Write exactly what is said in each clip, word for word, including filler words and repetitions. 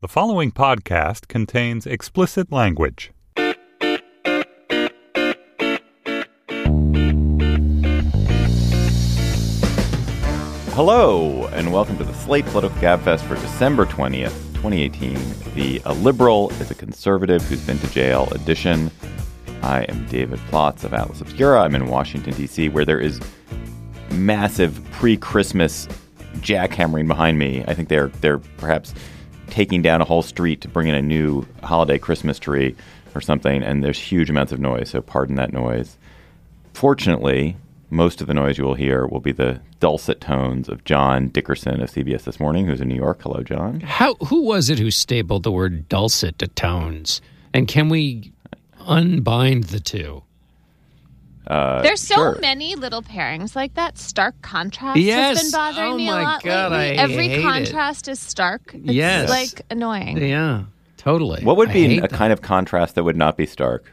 The following podcast contains explicit language. Hello, and welcome to the Slate Political Gabfest for December twentieth, twenty eighteen. The A Liberal is a Conservative Who's Been to Jail edition. I am David Plotz of Atlas Obscura. I'm in Washington, D C, where there is massive pre-Christmas jackhammering behind me. I think they're they're perhaps taking down a whole street to bring in a new holiday Christmas tree or something, and there's huge amounts of noise, so pardon that noise. Fortunately, most of the noise you will hear will be the dulcet tones of John Dickerson of C B S This Morning, who's in New York. Hello, John. How? Who was it who stapled the word dulcet to tones? And can we unbind the two? Uh, There's so sure. many little pairings like that. Stark contrast Yes. has been bothering Oh me a my lot God, lately. I Every hate it. contrast is stark. It's Yes. like annoying. Yeah, totally. What would I be hate a that. kind of contrast that would not be stark?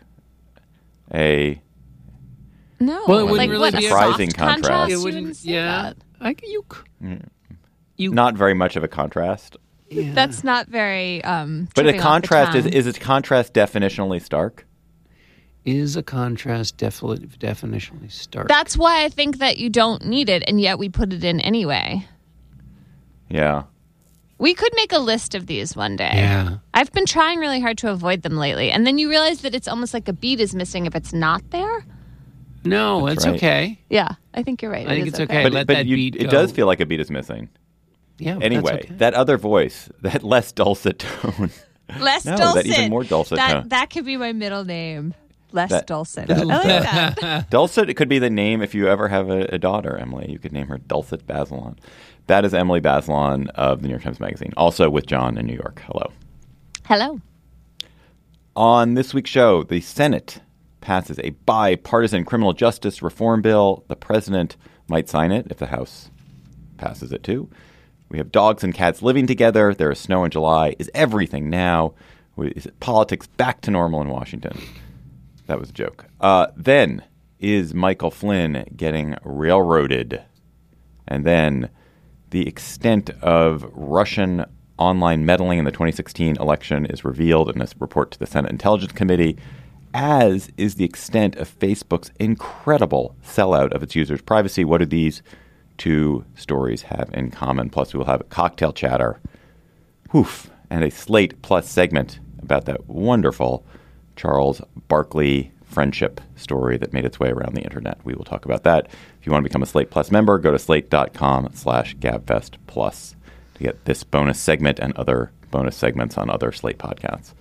A No, Well, it wouldn't like really what, be a a- Surprising soft contrast. contrast. It You wouldn't. wouldn't say Yeah, that. I, you. You. not very much of a contrast. Yeah. That's not very. Um, But a tripping off the contrast is tongue. is a contrast definitionally stark? is a contrast defi- definitionally stark. That's why I think that you don't need it, and yet we put it in anyway. Yeah. We could make a list of these one day. Yeah. I've been trying really hard to avoid them lately, and then you realize that it's almost like a beat is missing if it's not there. No, That's it's right. okay. Yeah, I think you're right. I It think is it's okay. But, Let but that you, beat it go. does feel like a beat is missing. Yeah. but Anyway, that's okay. that other voice, that less dulcet tone. Less No, dulcet. that even more dulcet That tone. that could be my middle name. Less That- dulcet. that- I like that. Dulcet, it could be the name if you ever have a, a daughter, Emily. You could name her Dulcet Bazelon. That is Emily Bazelon of the New York Times Magazine, also with John in New York. Hello. Hello. On this week's show, the Senate passes a bipartisan criminal justice reform bill. The president might sign it if the House passes it too. We have dogs and cats living together. There is snow in July. Is everything now? Is politics back to normal in Washington? That was a joke. Uh, then is Michael Flynn getting railroaded? And then the extent of Russian online meddling in the twenty sixteen election is revealed in this report to the Senate Intelligence Committee, as is the extent of Facebook's incredible sellout of its users' privacy. What do these two stories have in common? Plus, we will have a cocktail chatter, whoof, and a Slate Plus segment about that wonderful Charles Barkley friendship story that made its way around the internet. We will talk about that. If you want to become a Slate Plus member, go to slate.com slash gabfest plus to get this bonus segment and other bonus segments on other Slate podcasts.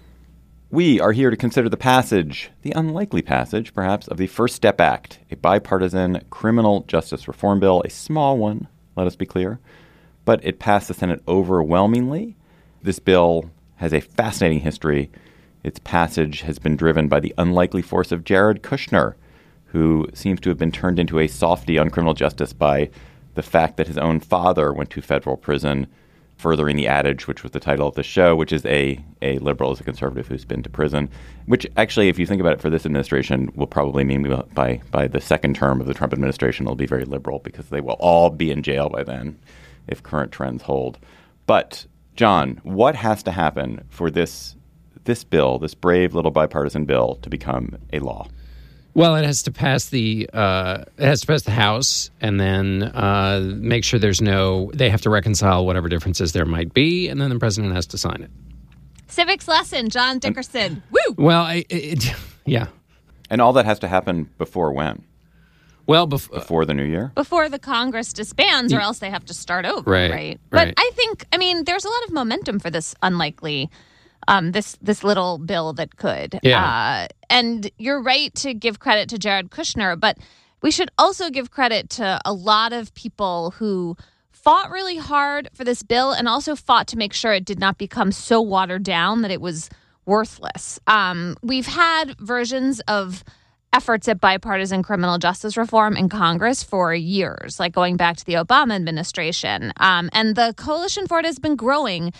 We are here to consider the passage, the unlikely passage, perhaps, of the First Step Act, a bipartisan criminal justice reform bill, a small one, let us be clear, but it passed the Senate overwhelmingly. This bill has a fascinating history. Its passage has been driven by the unlikely force of Jared Kushner, who seems to have been turned into a softie on criminal justice by the fact that his own father went to federal prison, furthering the adage, which was the title of the show, which is a, a liberal is a conservative who's been to prison, which actually, if you think about it, for this administration, will probably mean we will, by, by the second term of the Trump administration, it'll be very liberal because they will all be in jail by then if current trends hold. But, John, what has to happen for this this bill, this brave little bipartisan bill, to become a law? Well, it has to pass the uh, it has to pass the House, and then uh, make sure there's no. They have to reconcile whatever differences there might be, and then the president has to sign it. Civics lesson, John Dickerson. Woo! Well, I, it, yeah. And all that has to happen before when? Well, bef- Before the new year? Before the Congress disbands, or else they have to start over, Right, right? right. But I think, I mean, there's a lot of momentum for this unlikely, um, this this little bill that could. Yeah. Uh, and you're right to give credit to Jared Kushner, but we should also give credit to a lot of people who fought really hard for this bill and also fought to make sure it did not become so watered down that it was worthless. Um, we've had versions of efforts at bipartisan criminal justice reform in Congress for years, like going back to the Obama administration. Um, and the coalition for it has been growing.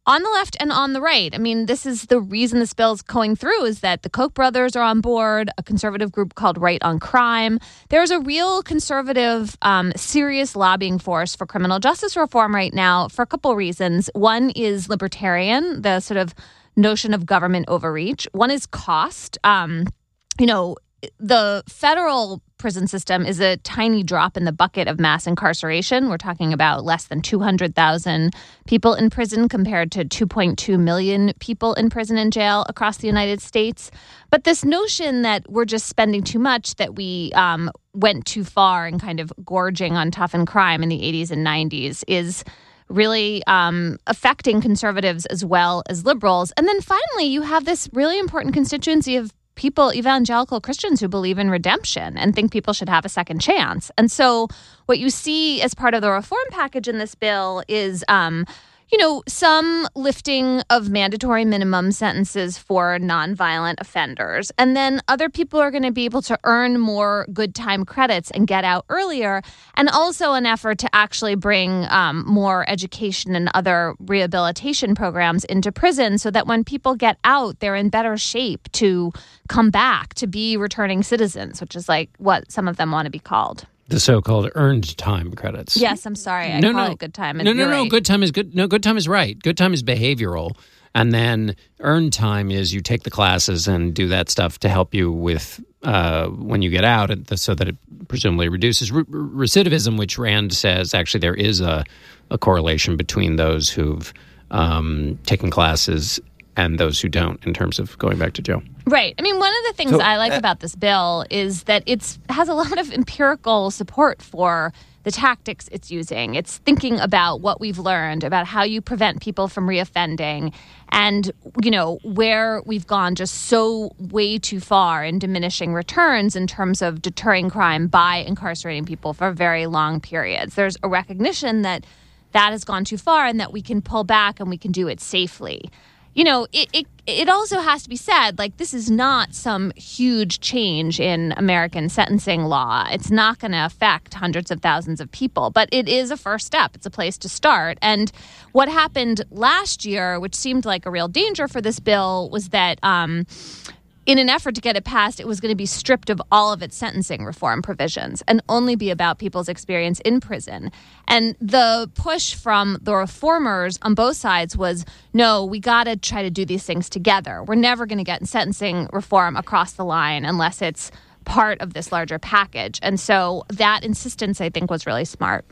on the left and on the right. I mean, this is the reason this bill is going through, is that the Koch brothers are on board, a conservative group called Right on Crime. There's a real conservative, um, serious lobbying force for criminal justice reform right now for a couple reasons. One is libertarian, the sort of notion of government overreach. One is cost. Um, you know, the federal prison system is a tiny drop in the bucket of mass incarceration. We're talking about less than two hundred thousand people in prison compared to two point two million people in prison and jail across the United States. But this notion that we're just spending too much, that we um, went too far in kind of gorging on toughened crime in the eighties and nineties is really um, affecting conservatives as well as liberals. And then finally, you have this really important constituency of people, evangelical Christians, who believe in redemption and think people should have a second chance. And so what you see as part of the reform package in this bill is, um, you know, some lifting of mandatory minimum sentences for nonviolent offenders. And then other people are going to be able to earn more good time credits and get out earlier. And also an effort to actually bring um, more education and other rehabilitation programs into prison so that when people get out, they're in better shape to come back, to be returning citizens, which is like what some of them want to be called. The so-called earned time credits. Yes, I'm sorry. I no, call no. it good time. And no, no, you're no. right. Good time is good. No, good time is right. Good time is behavioral. And then earned time is you take the classes and do that stuff to help you with uh, when you get out, so that it presumably reduces re- recidivism, which Rand says actually there is a, a correlation between those who've um, taken classes and those who don't in terms of going back to jail. Right. I mean, one of the things So, I like uh, about this bill is that it's has a lot of empirical support for the tactics it's using. It's thinking about what we've learned about how you prevent people from reoffending and, you know, where we've gone just so way too far in diminishing returns in terms of deterring crime by incarcerating people for very long periods. There's a recognition that that has gone too far and that we can pull back and we can do it safely. You know, it, it it also has to be said, like, this is not some huge change in American sentencing law. It's not going to affect hundreds of thousands of people, but it is a first step. It's a place to start. And what happened last year, which seemed like a real danger for this bill, was that um, in an effort to get it passed, it was going to be stripped of all of its sentencing reform provisions and only be about people's experience in prison. And the push from the reformers on both sides was, no, we got to try to do these things together. We're never going to get sentencing reform across the line unless it's part of this larger package. And so that insistence, I think, was really smart.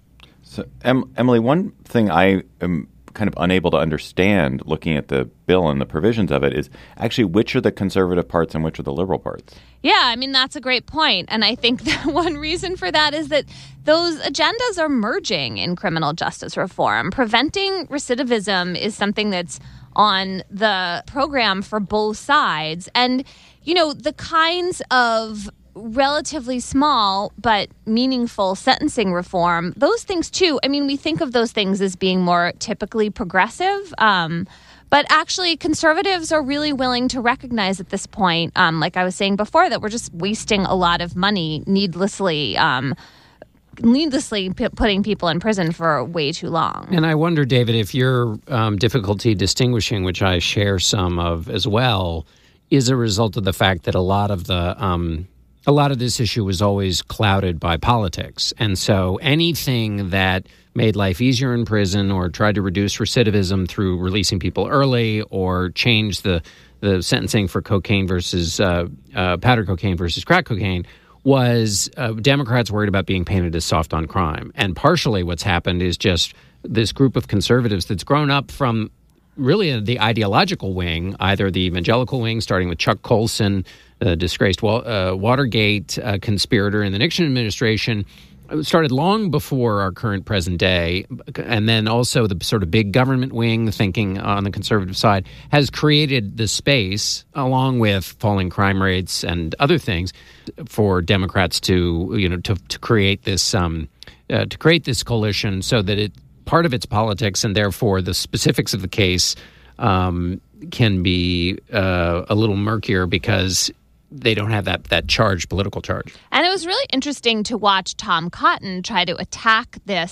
So, em- Emily, one thing I am kind of unable to understand looking at the bill and the provisions of it is actually which are the conservative parts and which are the liberal parts. Yeah, I mean, that's a great point. And I think that one reason for that is that those agendas are merging in criminal justice reform. Preventing recidivism is something that's on the program for both sides. And, you know, the kinds of relatively small but meaningful sentencing reform, those things too, I mean, we think of those things as being more typically progressive, um, but actually conservatives are really willing to recognize at this point, um, like I was saying before, that we're just wasting a lot of money needlessly, um, needlessly p- putting people in prison for way too long. And I wonder, David, if your um, difficulty distinguishing, which I share some of as well, is a result of the fact that a lot of the um, A lot of this issue was always clouded by politics. And so anything that made life easier in prison or tried to reduce recidivism through releasing people early or change the, the sentencing for cocaine versus uh, uh, powder cocaine versus crack cocaine was uh, Democrats worried about being painted as soft on crime. And partially what's happened is just this group of conservatives that's grown up from really the ideological wing, either the evangelical wing, starting with Chuck Colson, the disgraced uh, Watergate uh, conspirator in the Nixon administration, started long before our current present day, and then also the sort of big government wing thinking on the conservative side has created the space, along with falling crime rates and other things, for Democrats to you know to, to create this um, uh, to create this coalition so that it part of its politics and therefore the specifics of the case um, can be uh, a little murkier because they don't have that that charged political charge. And it was really interesting to watch Tom Cotton try to attack this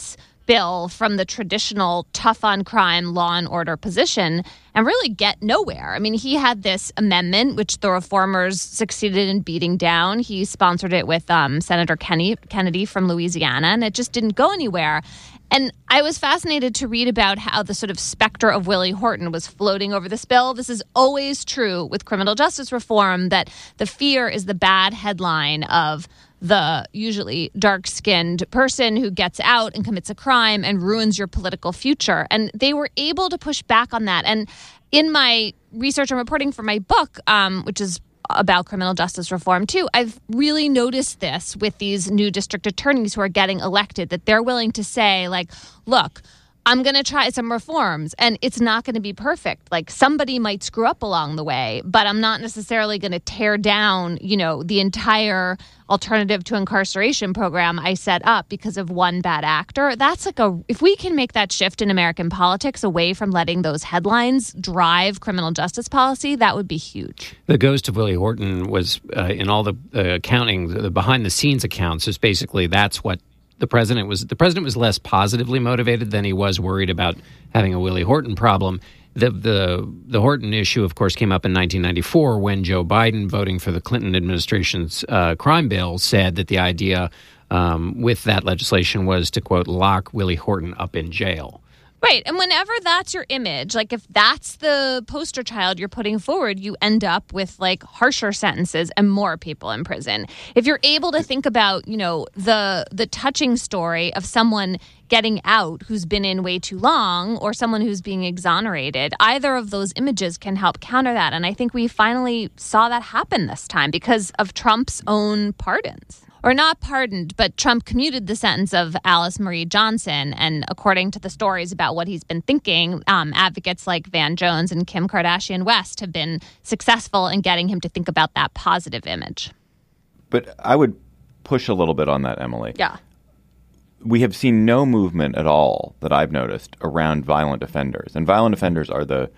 bill from the traditional tough on crime law and order position and really get nowhere. I mean, he had this amendment, which the reformers succeeded in beating down. He sponsored it with um, Senator Kenny, Kennedy from Louisiana, and it just didn't go anywhere. And I was fascinated to read about how the sort of specter of Willie Horton was floating over this bill. This is always true with criminal justice reform, that the fear is the bad headline of the usually dark-skinned person who gets out and commits a crime and ruins your political future. And they were able to push back on that. And in my research and reporting for my book, um, which is about criminal justice reform too, I've really noticed this with these new district attorneys who are getting elected, that they're willing to say, like, look, I'm going to try some reforms and it's not going to be perfect. Like, somebody might screw up along the way, but I'm not necessarily going to tear down, you know, the entire alternative to incarceration program I set up because of one bad actor. That's like a, if we can make that shift in American politics away from letting those headlines drive criminal justice policy, that would be huge. The ghost of Willie Horton was uh, in all the uh, accounting, the behind the scenes accounts is basically that's what the president was. The president was less positively motivated than he was worried about having a Willie Horton problem. The the the Horton issue, of course, came up in nineteen ninety-four when Joe Biden, voting for the Clinton administration's uh, crime bill, said that the idea um, with that legislation was to, quote, lock Willie Horton up in jail. Right. And whenever that's your image, like if that's the poster child you're putting forward, you end up with like harsher sentences and more people in prison. If you're able to think about, you know, the the touching story of someone getting out who's been in way too long or someone who's being exonerated, either of those images can help counter that. And I think we finally saw that happen this time because of Trump's own pardons. Or not pardoned, but Trump commuted the sentence of Alice Marie Johnson. And according to the stories about what he's been thinking, um, advocates like Van Jones and Kim Kardashian West have been successful in getting him to think about that positive image. But I would push a little bit on that, Emily. Yeah. We have seen no movement at all that I've noticed around violent offenders. And violent offenders are the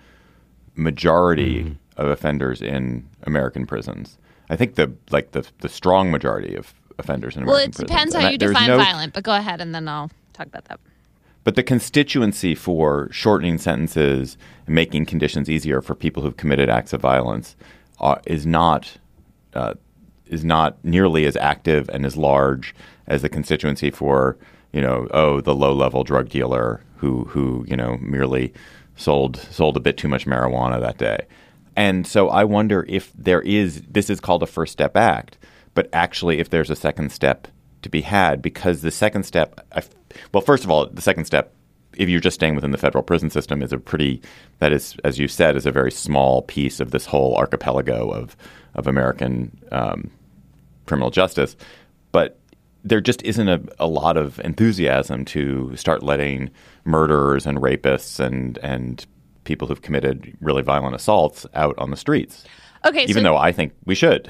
majority mm-hmm. of offenders in American prisons. I think the like the the strong majority of offenders in American prisons. Well, it depends prisons. how you and define no, violent, but go ahead and then I'll talk about that. But the constituency for shortening sentences and making conditions easier for people who've committed acts of violence uh, is not uh, is not nearly as active and as large as the constituency for, you know, oh, the low-level drug dealer who who you know merely sold sold a bit too much marijuana that day. And so I wonder if there is this is called a First Step Act, but actually if there's a second step to be had, because the second step, I, well, first of all, the second step, if you're just staying within the federal prison system, is a pretty, that is, as you said, is a very small piece of this whole archipelago of of American um, criminal justice. But there just isn't a, a lot of enthusiasm to start letting murderers and rapists and and people who've committed really violent assaults out on the streets. Okay, even so, though I think we should.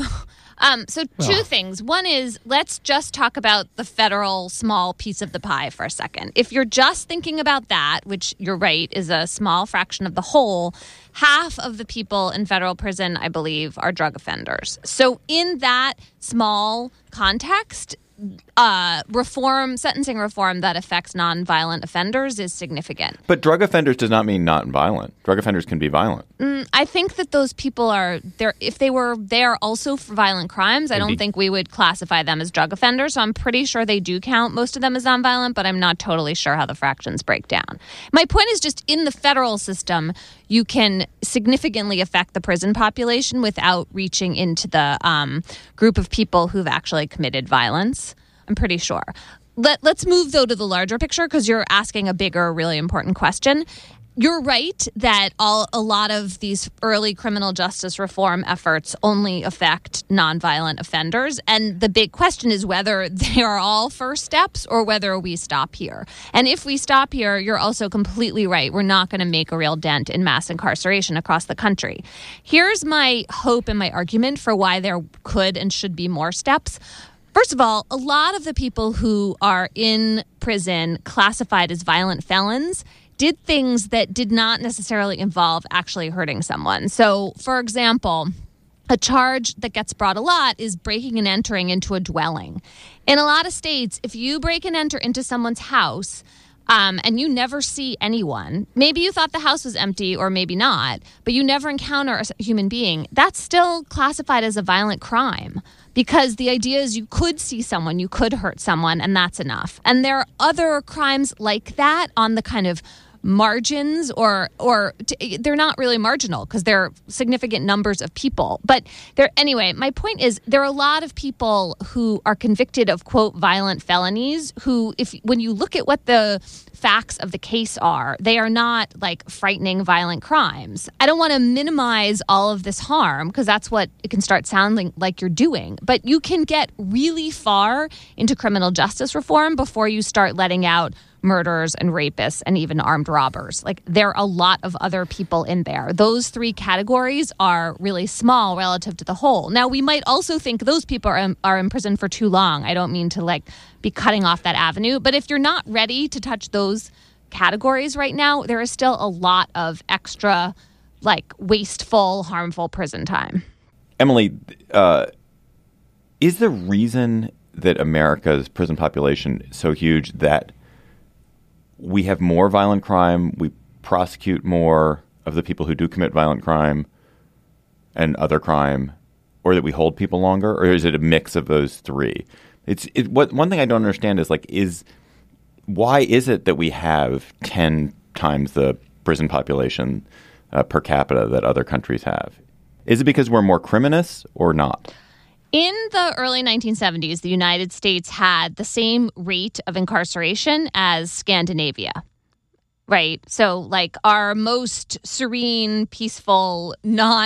um, so two well. things. One is, let's just talk about the federal small piece of the pie for a second. If you're just thinking about that, which you're right, is a small fraction of the whole, half of the people in federal prison, I believe, are drug offenders. So in that small context, Uh, reform, sentencing reform that affects nonviolent offenders is significant. But drug offenders does not mean not violent. Drug offenders can be violent. Mm, I think that those people are there. If they were there also for violent crimes, I don't be- think we would classify them as drug offenders. So I'm pretty sure they do count most of them as nonviolent, but I'm not totally sure how the fractions break down. My point is just in the federal system, you can significantly affect the prison population without reaching into the um, group of people who've actually committed violence. I'm pretty sure. Let, let's move, though, to the larger picture because you're asking a bigger, really important question. You're right that all a lot of these early criminal justice reform efforts only affect nonviolent offenders. And the big question is whether they are all first steps or whether we stop here. And if we stop here, you're also completely right. We're not going to make a real dent in mass incarceration across the country. Here's my hope and my argument for why there could and should be more steps. First of all, a lot of the people who are in prison classified as violent felons did things that did not necessarily involve actually hurting someone. So, for example, A charge that gets brought a lot is breaking and entering into a dwelling. In a lot of states, if you break and enter into someone's house um, and you never see anyone, maybe you thought the house was empty or maybe not, but you never encounter a human being, that's still classified as a violent crime because the idea is you could see someone, you could hurt someone, and that's enough. And there are other crimes like that on the kind of margins or or t- they're not really marginal because they're significant numbers of people. But there anyway, my point is there are a lot of people who are convicted of, quote, violent felonies who, if when you look at what the facts of the case are, they are not like frightening violent crimes. I don't want to minimize all of this harm because that's what it can start sounding like you're doing. But you can get really far into criminal justice reform before you start letting out murderers and rapists and even armed robbers. Like, there are a lot of other people in there. Those three categories are really small relative to the whole. Now, we might also think those people are in, are in prison for too long. I don't mean to like be cutting off that avenue. But if you're not ready to touch those categories right now, there is still a lot of extra, like, wasteful, harmful prison time. Emily, uh, is the reason that America's prison population is so huge that we have more violent crime, we prosecute more of the people who do commit violent crime and other crime, or that we hold people longer, or is it a mix of those three? It's it, what one thing I don't understand is like is why is it that we have ten times the prison population uh, per capita that other countries have? Is it because we're more criminous or not? In the early nineteen seventies, the United States had the same rate of incarceration as Scandinavia, right? So, like, our most serene, peaceful,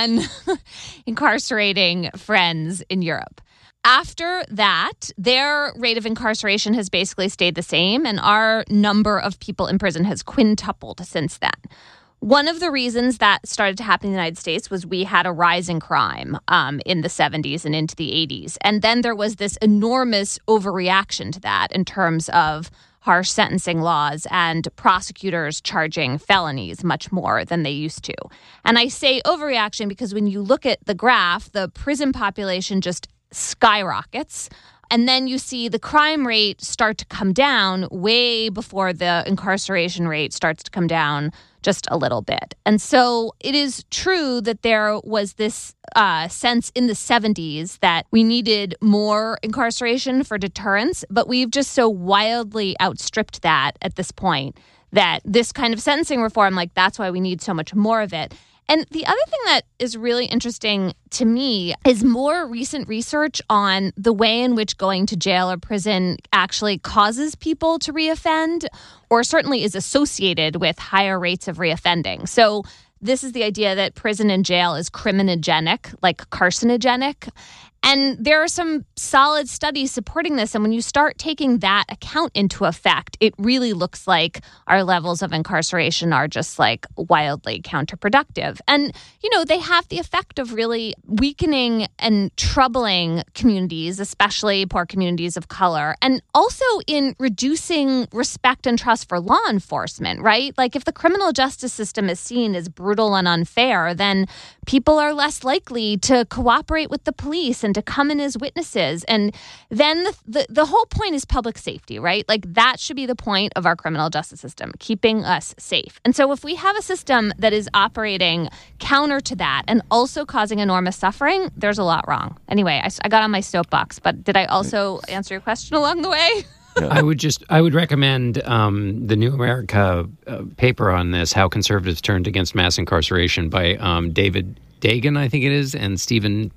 non-incarcerating friends in Europe. After that, their rate of incarceration has basically stayed the same, and our number of people in prison has quintupled since then. One of the reasons that started to happen in the United States was we had a rise in crime um, in the seventies and into the eighties. And then there was this enormous overreaction to that in terms of harsh sentencing laws and prosecutors charging felonies much more than they used to. And I say overreaction because when you look at the graph, the prison population just skyrockets. And then you see the crime rate start to come down way before the incarceration rate starts to come down just a little bit. And so it is true that there was this uh, sense in the seventies that we needed more incarceration for deterrence, but we've just so wildly outstripped that at this point that this kind of sentencing reform, like, that's why we need so much more of it. And the other thing that is really interesting to me is more recent research on the way in which going to jail or prison actually causes people to reoffend, or certainly is associated with higher rates of reoffending. So this is the idea that prison and jail is criminogenic, like carcinogenic. And there are some solid studies supporting this. And when you start taking that account into effect, it really looks like our levels of incarceration are just like wildly counterproductive. And, you know, they have the effect of really weakening and troubling communities, especially poor communities of color, and also in reducing respect and trust for law enforcement, right? Like, if the criminal justice system is seen as brutal and unfair, then people are less likely to cooperate with the police and to come in as witnesses. And then the, the, the whole point is public safety, right? Like, that should be the point of our criminal justice system, keeping us safe. And so if we have a system that is operating counter to that and also causing enormous suffering, there's a lot wrong. Anyway, I, I got on my soapbox, but did I also answer your question along the way? Yeah. I would just, I would recommend um, the New America uh, paper on this, How Conservatives Turned Against Mass Incarceration, by um, David Dagan, I think it is, and Stephen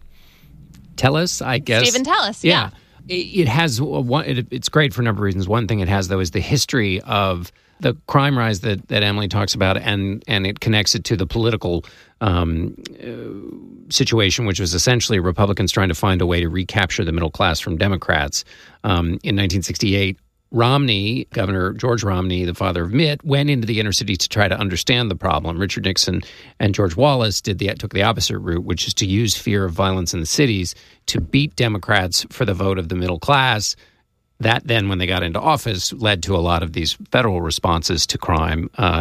Tellis, I guess. Stephen Tellis, yeah. yeah. It, it has, one, it, it's great for a number of reasons. One thing it has, though, is the history of the crime rise that, that Emily talks about, and, and it connects it to the political um, uh, situation, which was essentially Republicans trying to find a way to recapture the middle class from Democrats. Um, in nineteen sixty-eight, Romney, Governor George Romney, the father of Mitt, went into the inner city to try to understand the problem. Richard Nixon and George Wallace did the took the opposite route, which is to use fear of violence in the cities to beat Democrats for the vote of the middle class. That then, when they got into office, led to a lot of these federal responses to crime uh, and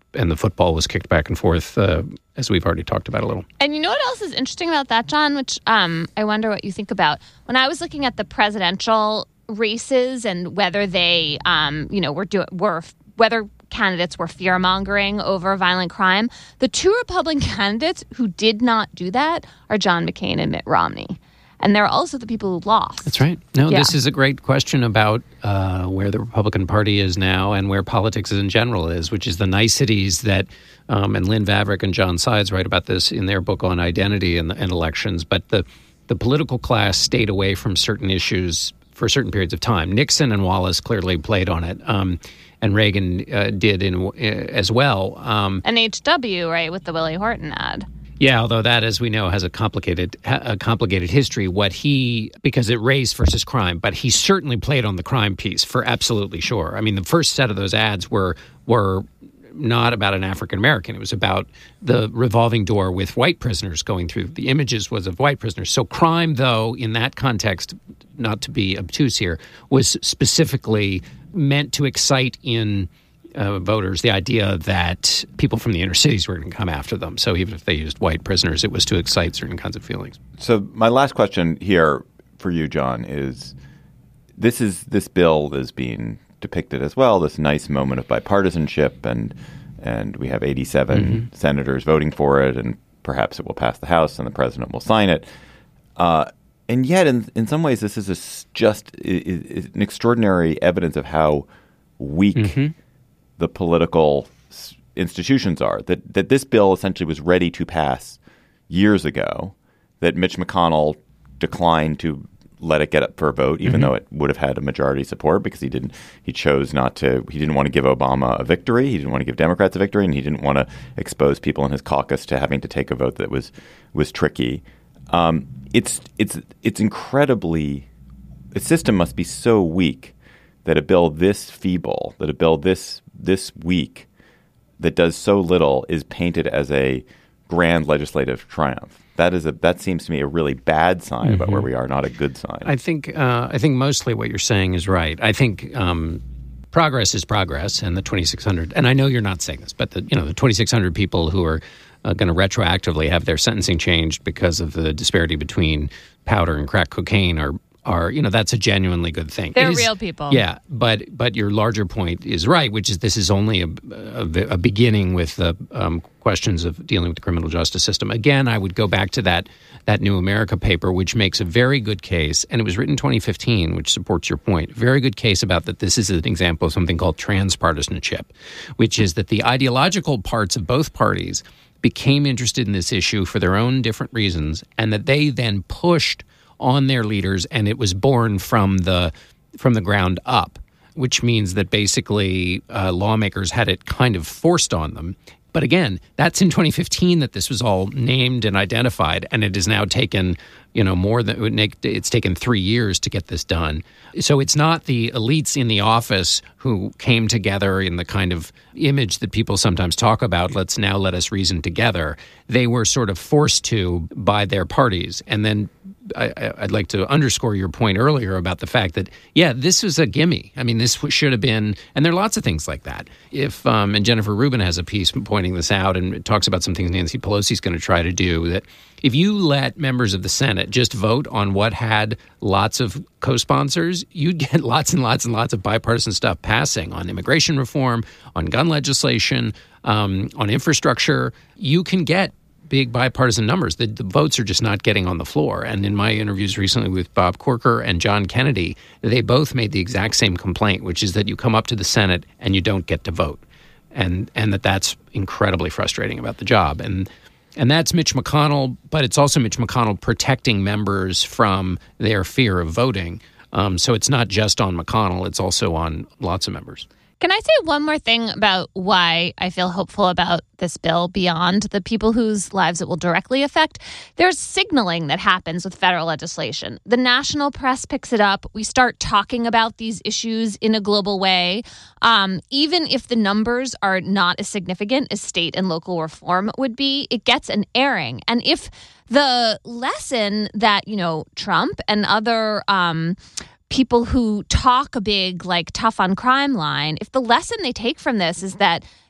and the football was kicked back and forth, uh, as we've already talked about a little. And you know what else is interesting about that, John, which um, I wonder what you think about? When I was looking at the presidential races and whether they, um, you know, were do- were whether candidates were fear-mongering over violent crime, the two Republican candidates who did not do that are John McCain and Mitt Romney. And they're also the people who lost. That's right. No, Yeah. This is a great question about uh, where the Republican Party is now and where politics in general is, which is the niceties that, um, and Lynn Vavreck and John Sides write about this in their book on identity and, and elections, but the, the political class stayed away from certain issues for certain periods of time. Nixon and Wallace clearly played on it, um, and Reagan uh, did in, uh, as well. Um, And H W, right, with the Willie Horton ad. Yeah, although that, as we know, has a complicated a complicated history. What he, because it race versus crime, but he certainly played on the crime piece for absolutely sure. I mean, the first set of those ads were were not about an African American. It was about the revolving door with white prisoners going through. The images was of white prisoners. So crime, though, in that context, not to be obtuse here, was specifically meant to excite in Uh, voters the idea that people from the inner cities were going to come after them. So even if they used white prisoners, it was to excite certain kinds of feelings. So my last question here for you, John, is this is this bill is being depicted as well, this nice moment of bipartisanship, and and we have eighty-seven mm-hmm. senators voting for it, and perhaps it will pass the House and the president will sign it. Uh, and yet, in in some ways, this is a, just is, is an extraordinary evidence of how weak mm-hmm. the political institutions are, that that this bill essentially was ready to pass years ago, that Mitch McConnell declined to let it get up for a vote, even mm-hmm. though it would have had a majority support, because he didn't he chose not to he didn't want to give Obama a victory. He didn't want to give Democrats a victory, and he didn't want to expose people in his caucus to having to take a vote that was was tricky. Um, it's it's it's incredibly the system must be so weak that a bill this feeble, that a bill this this weak, that does so little, is painted as a grand legislative triumph. That is a that seems to me a really bad sign mm-hmm. about where we are, not a good sign. I think uh, I think mostly what you're saying is right. I think um, progress is progress, and the twenty-six hundred. And I know you're not saying this, but the you know the twenty-six hundred people who are uh, going to retroactively have their sentencing changed because of the disparity between powder and crack cocaine are. Are you know that's a genuinely good thing. They're is, real people. Yeah, but but your larger point is right, which is this is only a, a, a beginning with the um, questions of dealing with the criminal justice system. Again, I would go back to that that New America paper, which makes a very good case, and it was written in twenty fifteen, which supports your point. Very good case about that. This is an example of something called transpartisanship, which is that the ideological parts of both parties became interested in this issue for their own different reasons, and that they then pushed on their leaders, and it was born from the from the ground up, which means that basically uh, lawmakers had it kind of forced on them. But again, that's in twenty fifteen that this was all named and identified, and it has now taken, you know, more than it's taken three years to get this done. So it's not the elites in the office who came together in the kind of image that people sometimes talk about. Let's now let us reason together. They were sort of forced to by their parties, and then. I, I'd like to underscore your point earlier about the fact that, yeah, this was a gimme. I mean, this should have been, and there are lots of things like that. If, um, and Jennifer Rubin has a piece pointing this out, and it talks about some things Nancy Pelosi is going to try to do, that if you let members of the Senate just vote on what had lots of co-sponsors, you'd get lots and lots and lots of bipartisan stuff passing on immigration reform, on gun legislation, um, on infrastructure. You can get big bipartisan numbers. The, the votes are just not getting on the floor. And in my interviews recently with Bob Corker and John Kennedy, they both made the exact same complaint, which is that you come up to the Senate and you don't get to vote. And and that that's incredibly frustrating about the job. And and that's Mitch McConnell, but it's also Mitch McConnell protecting members from their fear of voting. Um, so it's not just on McConnell, it's also on lots of members. Can I say one more thing about why I feel hopeful about this bill beyond the people whose lives it will directly affect? There's signaling that happens with federal legislation. The national press picks it up. We start talking about these issues in a global way. Um, even if the numbers are not as significant as state and local reform would be, it gets an airing. And if the lesson that, you know, Trump and other um people who talk a big, like, tough on crime line, if the lesson they take from this is that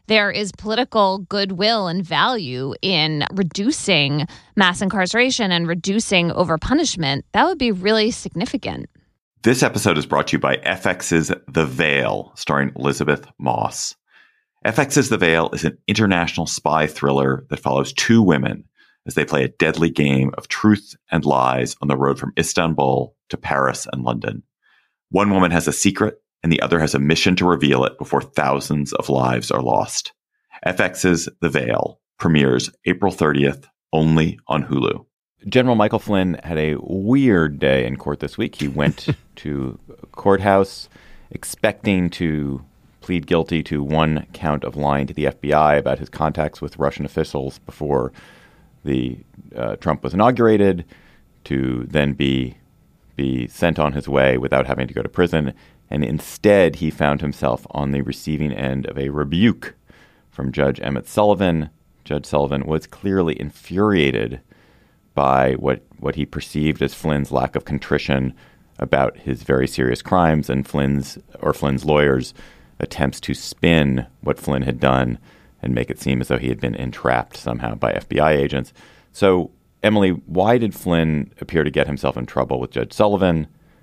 there is political goodwill and value in reducing mass incarceration and reducing overpunishment, that would be really significant. This episode is brought to you by F X's The Veil, starring Elizabeth Moss. F X's The Veil is an international spy thriller that follows two women as they play a deadly game of truth and lies on the road from Istanbul to Paris and London. One woman has a secret, and the other has a mission to reveal it before thousands of lives are lost. F X's The Veil premieres April thirtieth, only on Hulu. General Michael Flynn had a weird day in court this week. He went to a courthouse expecting to plead guilty to one count of lying to the F B I about his contacts with Russian officials before the uh, Trump was inaugurated, to then be be sent on his way without having to go to prison. And instead, he found himself on the receiving end of a rebuke from Judge Emmett Sullivan. Judge Sullivan was clearly infuriated by what, what he perceived as Flynn's lack of contrition about his very serious crimes and Flynn's or Flynn's lawyers' attempts to spin what Flynn had done and make it seem as though he had been entrapped somehow by F B I agents. So, Emily, why did Flynn appear to get himself in trouble with Judge Sullivan?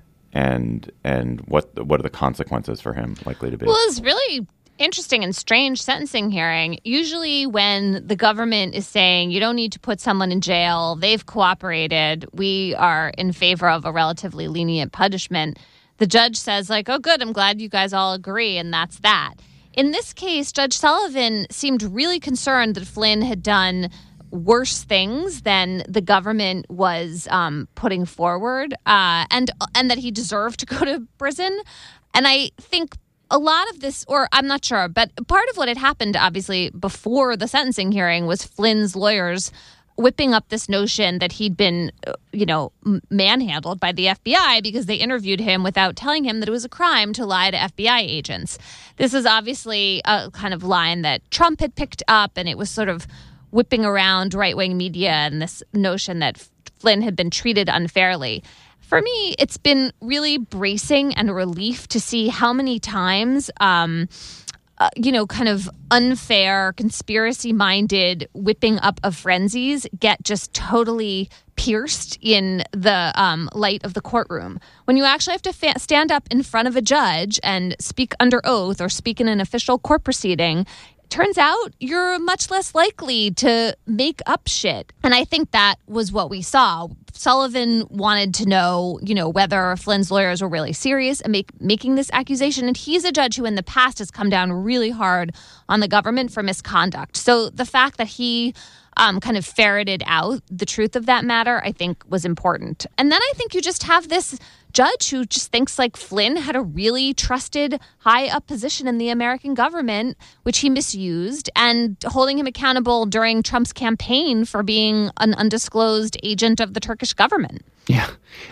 And and what what are the consequences for him likely to be? Well, it's really interesting and strange sentencing hearing. Usually when the government is saying you don't need to put someone in jail, they've cooperated, we are in favor of a relatively lenient punishment, the judge says, like, oh, good, I'm glad you guys all agree, and that's that. In this case, Judge Sullivan seemed really concerned that Flynn had done worse things than the government was um, putting forward, uh, and and that he deserved to go to prison. And I think a lot of this, or I'm not sure, but part of what had happened, obviously, before the sentencing hearing was Flynn's lawyers whipping up this notion that he'd been, you know, manhandled by the F B I because they interviewed him without telling him that it was a crime to lie to F B I agents. This is obviously a kind of line that Trump had picked up, and it was sort of whipping around right-wing media and this notion that Flynn had been treated unfairly. For me, it's been really bracing and a relief to see how many times, um, uh, you know, kind of unfair, conspiracy-minded whipping up of frenzies get just totally pierced in the um, light of the courtroom. When you actually have to fa- stand up in front of a judge and speak under oath or speak in an official court proceeding, turns out you're much less likely to make up shit. And I think that was what we saw. Sullivan wanted to know, you know, whether Flynn's lawyers were really serious and make, making this accusation. And he's a judge who in the past has come down really hard on the government for misconduct. So the fact that he um, kind of ferreted out the truth of that matter, I think was important. And then I think you just have this judge who just thinks like Flynn had a really trusted high up position in the American government, which he misused, and holding him accountable during Trump's campaign for being an undisclosed agent of the Turkish government. Yeah.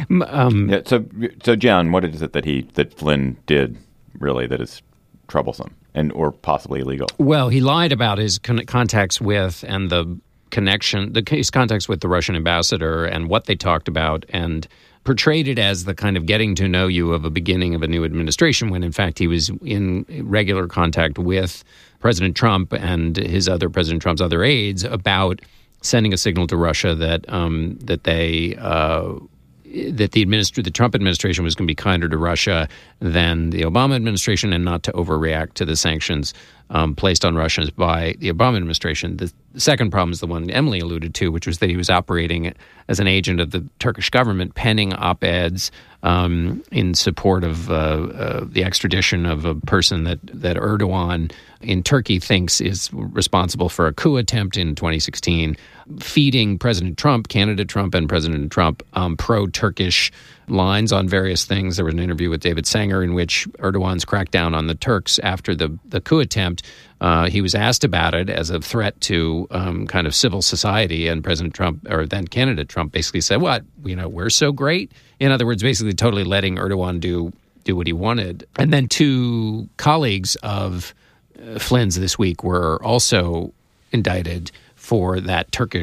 Um, yeah so, so John, what is it that he that Flynn did really that is troublesome and or possibly illegal? Well, he lied about his con- contacts with and the connection, the his contacts with the Russian ambassador and what they talked about, and portrayed it as the kind of getting to know you of a beginning of a new administration, when in fact he was in regular contact with President Trump and his other President Trump's other aides about sending a signal to Russia that um, that they uh, that the administ- the Trump administration was going to be kinder to Russia than the Obama administration and not to overreact to the sanctions um, placed on Russia by the Obama administration. The second problem is the one Emily alluded to, which was that he was operating as an agent of the Turkish government, penning op-eds um, in support of uh, uh, the extradition of a person that, that Erdogan in Turkey thinks is responsible for a coup attempt in twenty sixteen, feeding President Trump, candidate Trump, and President Trump um, pro-Turkish lines on various things. There was an interview with David Sanger in which Erdogan's crackdown on the Turks after the, the coup attempt, uh, he was asked about it as a threat to um, kind of civil society, and President Trump, or then candidate Trump, basically said, what, you know, we're so great? In other words, basically totally letting Erdogan do, do what he wanted. And then two colleagues of uh, Flynn's this week were also indicted for that Turkish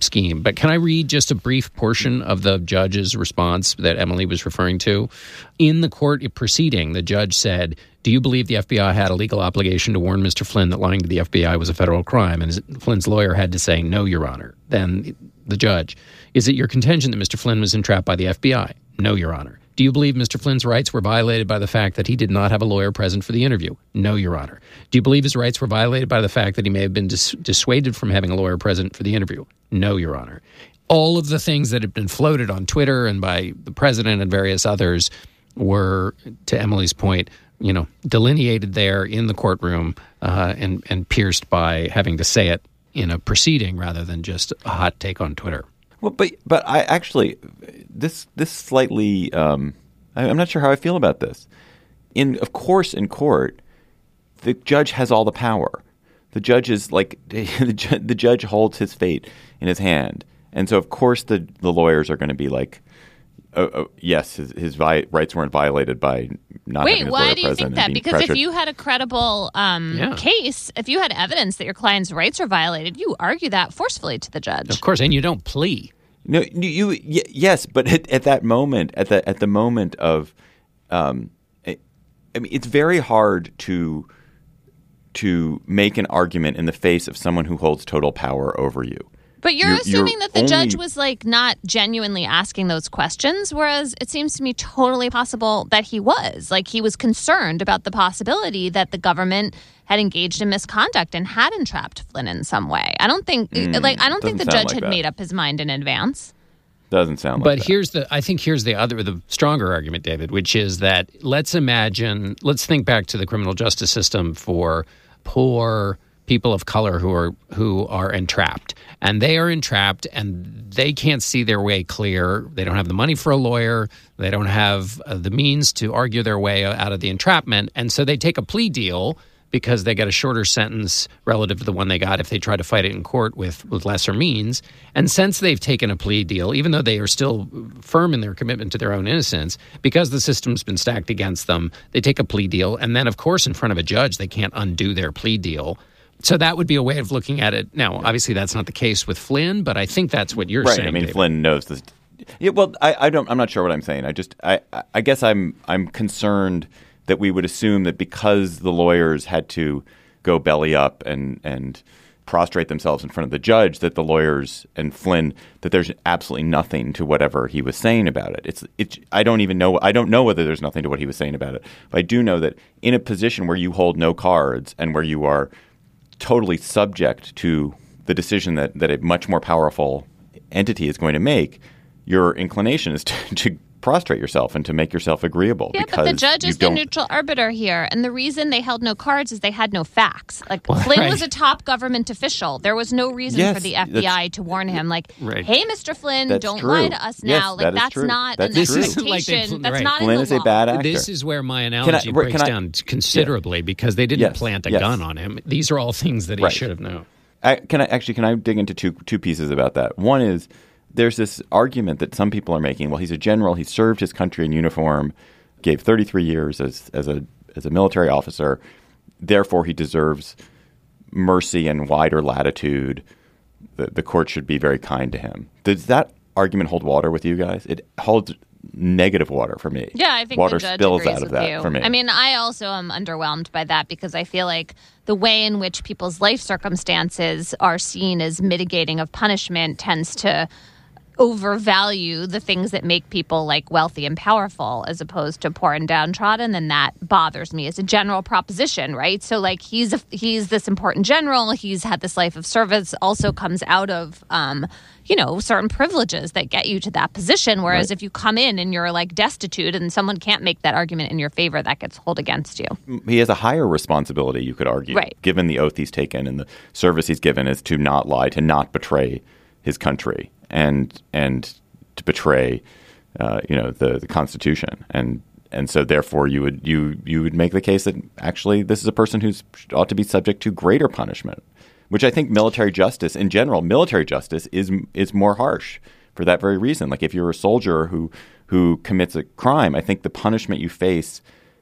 scheme. But can I read just a brief portion of the judge's response that Emily was referring to? In the court proceeding, the judge said, "Do you believe the F B I had a legal obligation to warn Mister Flynn that lying to the F B I was a federal crime?" And Flynn's lawyer had to say, "No, Your Honor." Then the judge, "Is it your contention that Mister Flynn was entrapped by the F B I?" "No, Your Honor." "Do you believe Mister Flynn's rights were violated by the fact that he did not have a lawyer present for the interview?" "No, Your Honor." "Do you believe his rights were violated by the fact that he may have been dis- dissuaded from having a lawyer present for the interview?" "No, Your Honor." All of the things that had been floated on Twitter and by the president and various others were, to Emily's point, you know, delineated there in the courtroom uh, and, and pierced by having to say it in a proceeding rather than just a hot take on Twitter. Well, but but I actually this this slightly um, I, I'm not sure how I feel about this. In of course, in court, the judge has all the power. The judge is like the, ju- the judge holds his fate in his hand, and so of course the the lawyers are going to be like, oh, oh, yes, his, his vi- rights weren't violated by not Wait, having his why lawyer do you present think that? and being Because pressured. if you had a credible um, Yeah. case, if you had evidence that your client's rights are violated, you argue that forcefully to the judge. Of course, and you don't plea. No, you, you y- yes, but at, at that moment, at the at the moment of, um, I, I mean, it's very hard to to make an argument in the face of someone who holds total power over you. But you're, You're- assuming you're that the only- judge was like not genuinely asking those questions, whereas it seems to me totally possible that he was. Like he was concerned about the possibility that the government had engaged in misconduct and had entrapped Flynn in some way. I don't think Mm, like I don't think the doesn't sound judge like had that. made up his mind in advance. Doesn't sound like But that. here's the, I think here's the other, the stronger argument, David, which is that let's imagine, let's think back to the criminal justice system for poor people of color who are who are entrapped, and they are entrapped, and they can't see their way clear. They don't have the money for a lawyer. They don't have uh, the means to argue their way out of the entrapment, and so they take a plea deal because they get a shorter sentence relative to the one they got if they try to fight it in court with, with lesser means. And since they've taken a plea deal, even though they are still firm in their commitment to their own innocence, because the system's been stacked against them, they take a plea deal. And then, of course, in front of a judge, they can't undo their plea deal. So that would be a way of looking at it. Now, obviously, that's not the case with Flynn, but I think that's what you're right. saying. I mean, David. Flynn knows this. Yeah, well, I, I don't. I'm not sure what I'm saying. I just. I. I guess I'm. I'm concerned that we would assume that because the lawyers had to go belly up and and prostrate themselves in front of the judge, that the lawyers and Flynn, that there's absolutely nothing to whatever he was saying about it. It's. It. I don't even know. I don't know whether there's nothing to what he was saying about it. But I do know that in a position where you hold no cards and where you are totally subject to the decision that, that a much more powerful entity is going to make, your inclination is to, to prostrate yourself and to make yourself agreeable. Yeah, because but the judge you is the don't- neutral arbiter here. And the reason they held no cards is they had no facts. Like, Flynn right. was a top government official. There was no reason Yes, for the F B I to warn him, like, Right. hey, Mister Flynn, That's don't true. lie to us Yes, now. that Like, is that's true. not That's an true. This isn't like they- expectation. That's right. not Flynn in is the a law. bad actor. This is where my analogy Can I- breaks can I- down considerably because they didn't Yes, plant a yes. gun on him. These are all things that he Right. should have known. I, can I actually can I dig into two two pieces about that? One is there's this argument that some people are making. Well, he's a general. He served his country in uniform, gave thirty-three years as as a as a military officer. Therefore, he deserves mercy and wider latitude. The the court should be very kind to him. Does that argument hold water with you guys? It holds negative water for me. Yeah, I think water the judge spills agrees out of with that you. for me. I mean, I also am underwhelmed by that because I feel like the way in which people's life circumstances are seen as mitigating of punishment tends to overvalue the things that make people like wealthy and powerful as opposed to poor and downtrodden, and that bothers me as a general proposition, right? So like he's a, he's this important general, he's had this life of service, also comes out of um you know certain privileges that get you to that position, whereas Right. if you come in and you're like destitute and someone can't make that argument in your favor, that gets held against you. He has a higher responsibility, you could argue, Right. given the oath he's taken and the service he's given is to not lie, to not betray his country, and and to betray, uh, you know, the, the Constitution, and and so therefore you would you you would make the case that actually this is a person who's ought to be subject to greater punishment, which I think military justice in general, military justice is is more harsh for that very reason. Like if you're a soldier who who commits a crime, I think the punishment you face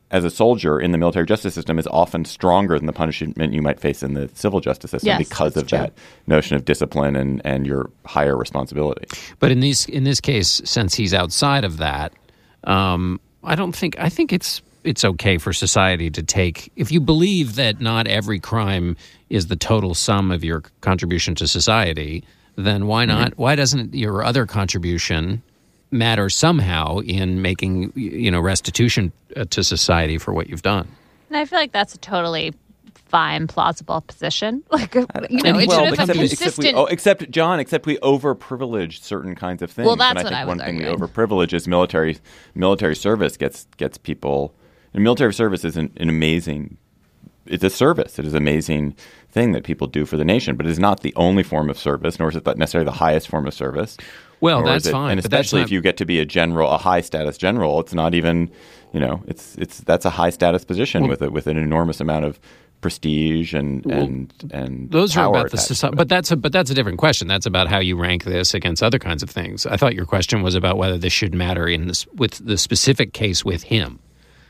as a soldier in the military justice system is often stronger than the punishment you might face in the civil justice system yes, because of true. that notion of discipline and, and your higher responsibility. But in these in this case, since he's outside of that, um, I don't think I think it's it's okay for society to take, if you believe that not every crime is the total sum of your contribution to society, then why not? Mm-hmm. Why doesn't your other contribution matter somehow in making, you know, restitution to society for what you've done? And I feel like that's a totally fine, plausible position. Like, you know, it well, should have except, been consistent. except, we, oh, except, John, except we overprivilege certain kinds of things. Well, that's and I what think I was one arguing. thing we overprivilege is military military service gets gets people. And military service is an, an amazing. It's a service. It is an amazing thing that people do for the nation, but it is not the only form of service, nor is it necessarily the highest form of service. Well, Nor that's it, fine. and especially if you get to be a general, a high status general, it's not even, you know, it's it's that's a high status position well, with it with an enormous amount of prestige and well, and and those power are about the society. But that's a but that's a different question. That's about how you rank this against other kinds of things. I thought your question was about whether this should matter in this with the specific case with him.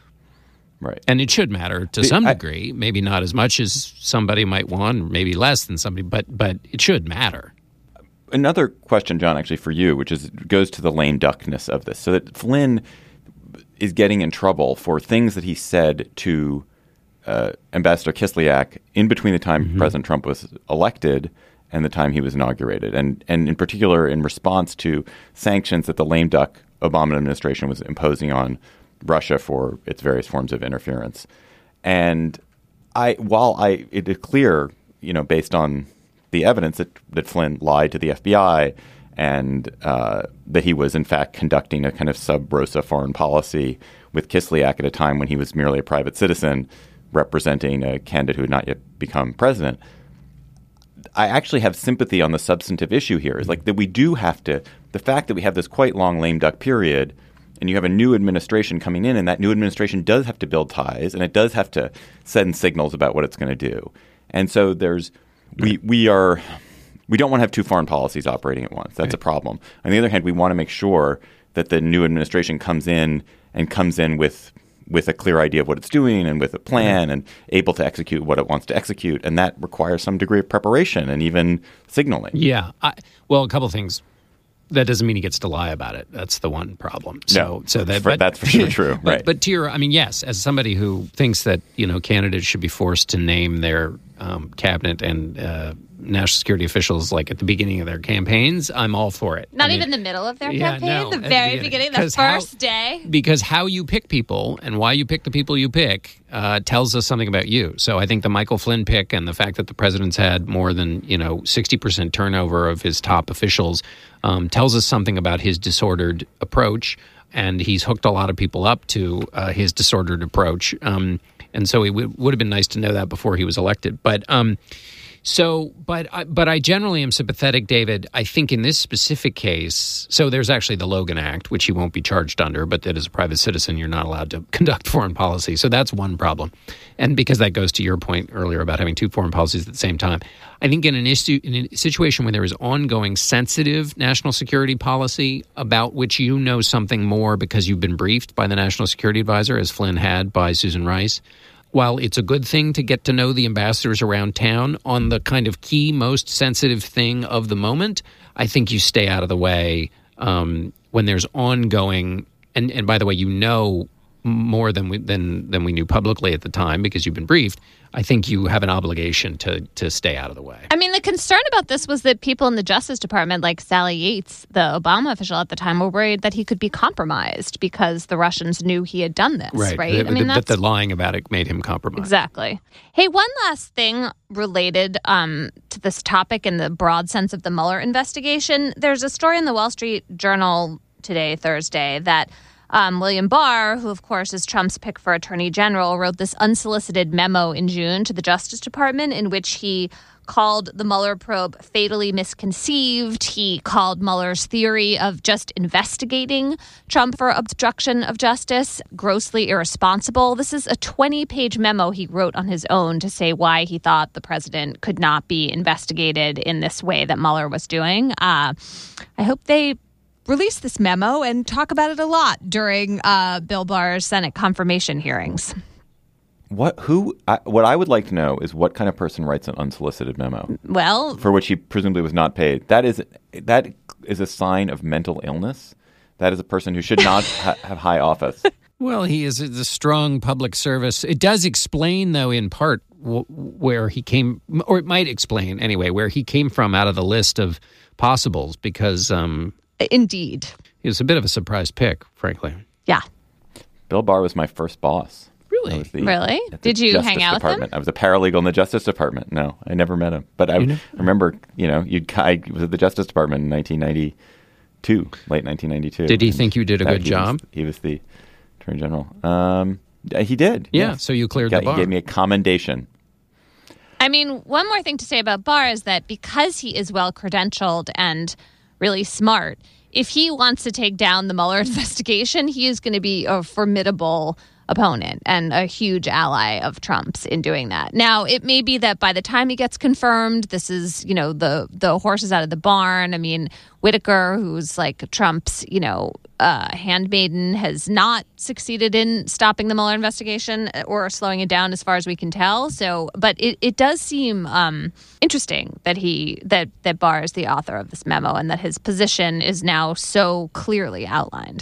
Right. And it should matter to the, some I, degree, maybe not as much as somebody might want, maybe less than somebody, but but it should matter. Another question, John, actually for you, which is goes to the lame duckness of this. So that Flynn is getting in trouble for things that he said to uh, Ambassador Kislyak in between the time mm-hmm. President Trump was elected and the time he was inaugurated, and and in particular in response to sanctions that the lame duck Obama administration was imposing on Russia for its various forms of interference. And I, while I, it is clear, you know, based on the evidence that, that Flynn lied to the F B I and uh, that he was, in fact, conducting a kind of sub-Rosa foreign policy with Kislyak at a time when he was merely a private citizen representing a candidate who had not yet become president. I actually have sympathy on the substantive issue here. Is like that we do have to – the fact that we have this quite long lame duck period and you have a new administration coming in, and that new administration does have to build ties and it does have to send signals about what it's going to do. And so there's – We we are we don't want to have two foreign policies operating at once. That's right. A problem. On the other hand, we want to make sure that the new administration comes in and comes in with with a clear idea of what it's doing and with a plan mm-hmm. and able to execute what it wants to execute. And that requires some degree of preparation and even signaling. Yeah. I, well, a couple of things. That doesn't mean he gets to lie about it. That's the one problem. So, no, so that, for, but, that's for sure true. But, right. but to your, I mean, yes, as somebody who thinks that, you know, candidates should be forced to name their um, cabinet and uh, national security officials like at the beginning of their campaigns, I'm all for it. Not I even mean, the middle of their yeah, campaign, no, the at very the beginning, beginning. the first how, day. Because how you pick people and why you pick the people you pick uh, tells us something about you. So I think the Michael Flynn pick and the fact that the president's had more than, you know, sixty percent turnover of his top officials um, tells us something about his disordered approach. And he's hooked a lot of people up to uh, his disordered approach. Um, and so it w- would have been nice to know that before he was elected. But um, so, but I, but I generally am sympathetic, David. I think in this specific case, so there's actually the Logan Act, which he won't be charged under, but that as a private citizen, you're not allowed to conduct foreign policy. So that's one problem. And because that goes to your point earlier about having two foreign policies at the same time, I think in an issue, in a situation where there is ongoing sensitive national security policy about which you know something more because you've been briefed by the National Security Advisor, as Flynn had by Susan Rice, while it's a good thing to get to know the ambassadors around town on the kind of key, most sensitive thing of the moment, I think you stay out of the way um, when there's ongoing. And, and by the way, you know more than we, than than we knew publicly at the time because you've been briefed. I think you have an obligation to to stay out of the way. I mean, the concern about this was that people in the Justice Department, like Sally Yates, the Obama official at the time, were worried that he could be compromised because the Russians knew he had done this, right? right? I mean, that that's the lying about it made him compromised. Exactly. Hey, one last thing related um, to this topic in the broad sense of the Mueller investigation. There's a story in the Wall Street Journal today, Thursday, that Um, William Barr, who, of course, is Trump's pick for attorney general, wrote this unsolicited memo in June to the Justice Department in which he called the Mueller probe fatally misconceived. He called Mueller's theory of just investigating Trump for obstruction of justice grossly irresponsible. This is a twenty-page memo he wrote on his own to say why he thought the president could not be investigated in this way that Mueller was doing. Uh, I hope they release this memo and talk about it a lot during uh, Bill Barr's Senate confirmation hearings. What? Who? I, what I would like to know is what kind of person writes an unsolicited memo? Well, for which he presumably was not paid. That is that is a sign of mental illness. That is a person who should not ha- have high office. Well, he is a strong public service. It does explain, though, in part w- where he came, or it might explain anyway, where he came from out of the list of possibles, because um, indeed, he was a bit of a surprise pick, frankly. Yeah. Bill Barr was my first boss. Really? The, really? Did you Justice hang out Department. with him? I was a paralegal in the Justice Department. No, I never met him. But I You know? remember, you know, you'd, I was at the Justice Department in nineteen ninety-two, late nineteen ninety-two. Did he think you did a Uh, good he job? Was, he was the Attorney General. Um, he did. Yeah, yes. so you cleared Got, the bar. He gave me a commendation. I mean, one more thing to say about Barr is that because he is well credentialed and really smart, if he wants to take down the Mueller investigation, he is going to be a formidable opponent and a huge ally of Trump's in doing that. Now, it may be that by the time he gets confirmed, this is, you know, the the horse is out of the barn. I mean, Whitaker, who's like Trump's, you know, uh, handmaiden, has not succeeded in stopping the Mueller investigation or slowing it down as far as we can tell. So, but it, it does seem um, interesting that he that that Barr is the author of this memo and that his position is now so clearly outlined.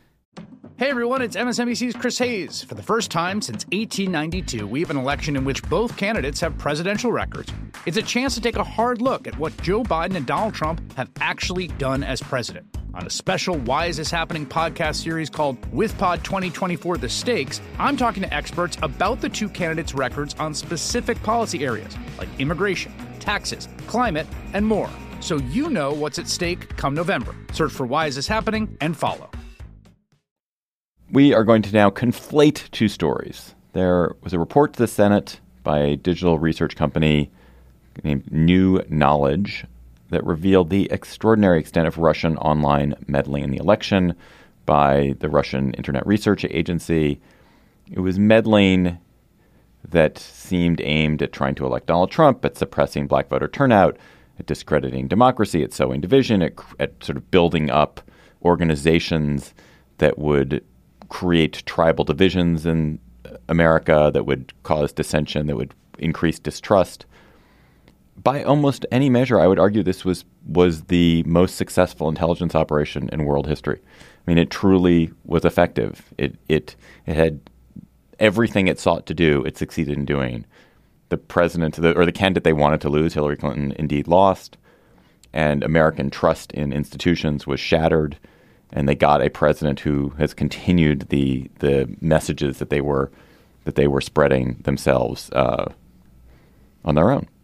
Hey everyone, it's M S N B C's Chris Hayes. For the first time since eighteen ninety-two, we have an election in which both candidates have presidential records. It's a chance to take a hard look at what Joe Biden and Donald Trump have actually done as president. On a special Why Is This Happening podcast series called WithPod twenty twenty-four The Stakes, I'm talking to experts about the two candidates' records on specific policy areas like immigration, taxes, climate, and more. So you know what's at stake come November. Search for Why Is This Happening and follow. We are going to now conflate two stories. There was a report to the Senate by a digital research company named New Knowledge that revealed the extraordinary extent of Russian online meddling in the election by the Russian Internet Research Agency. It was meddling that seemed aimed at trying to elect Donald Trump, at suppressing black voter turnout, at discrediting democracy, at sowing division, at, at sort of building up organizations that would create tribal divisions in America, that would cause dissension, that would increase distrust. By almost any measure, I would argue this was was the most successful intelligence operation in world history. I mean, it truly was effective. It it it had everything it sought to do. It succeeded in doing. The president, the, or the candidate they wanted to lose, Hillary Clinton, indeed lost, and American trust in institutions was shattered. And they got a president who has continued the the messages that they were that they were spreading themselves uh, on their own.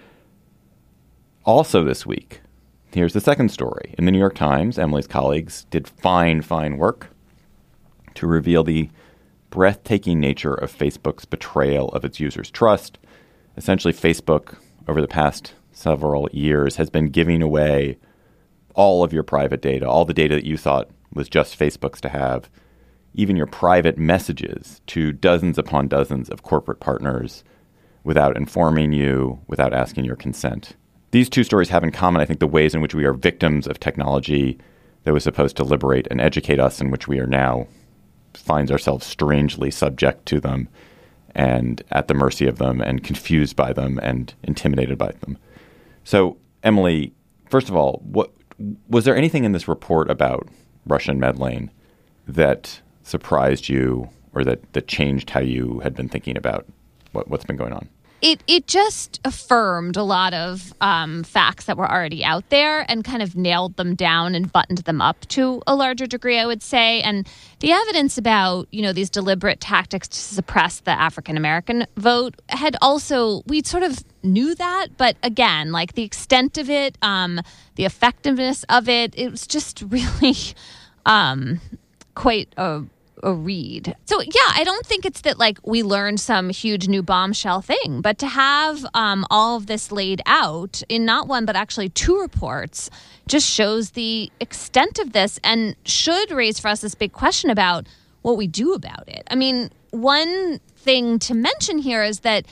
Also this week, here's the second story. In the New York Times, Emily's colleagues did fine, fine work to reveal the breathtaking nature of Facebook's betrayal of its users' trust. Essentially, Facebook, over the past several years, has been giving away all of your private data, all the data that you thought was just Facebook's to have, even your private messages to dozens upon dozens of corporate partners without informing you, without asking your consent. These two stories have in common, I think, the ways in which we are victims of technology that was supposed to liberate and educate us, in which we are now finds ourselves strangely subject to them and at the mercy of them and confused by them and intimidated by them. So, Emily, first of all, what was there anything in this report about Russian meddling that surprised you or that, that changed how you had been thinking about what, what's been going on? It it just affirmed a lot of um, facts that were already out there and kind of nailed them down and buttoned them up to a larger degree, I would say. And the evidence about, you know, these deliberate tactics to suppress the African-American vote had also, we sort of knew that. But again, like the extent of it, um, the effectiveness of it, it was just really um, quite a a read. So, yeah, I don't think it's that, like, we learned some huge new bombshell thing, but to have um, all of this laid out in not one, but actually two reports just shows the extent of this and should raise for us this big question about what we do about it. I mean, one thing to mention here is that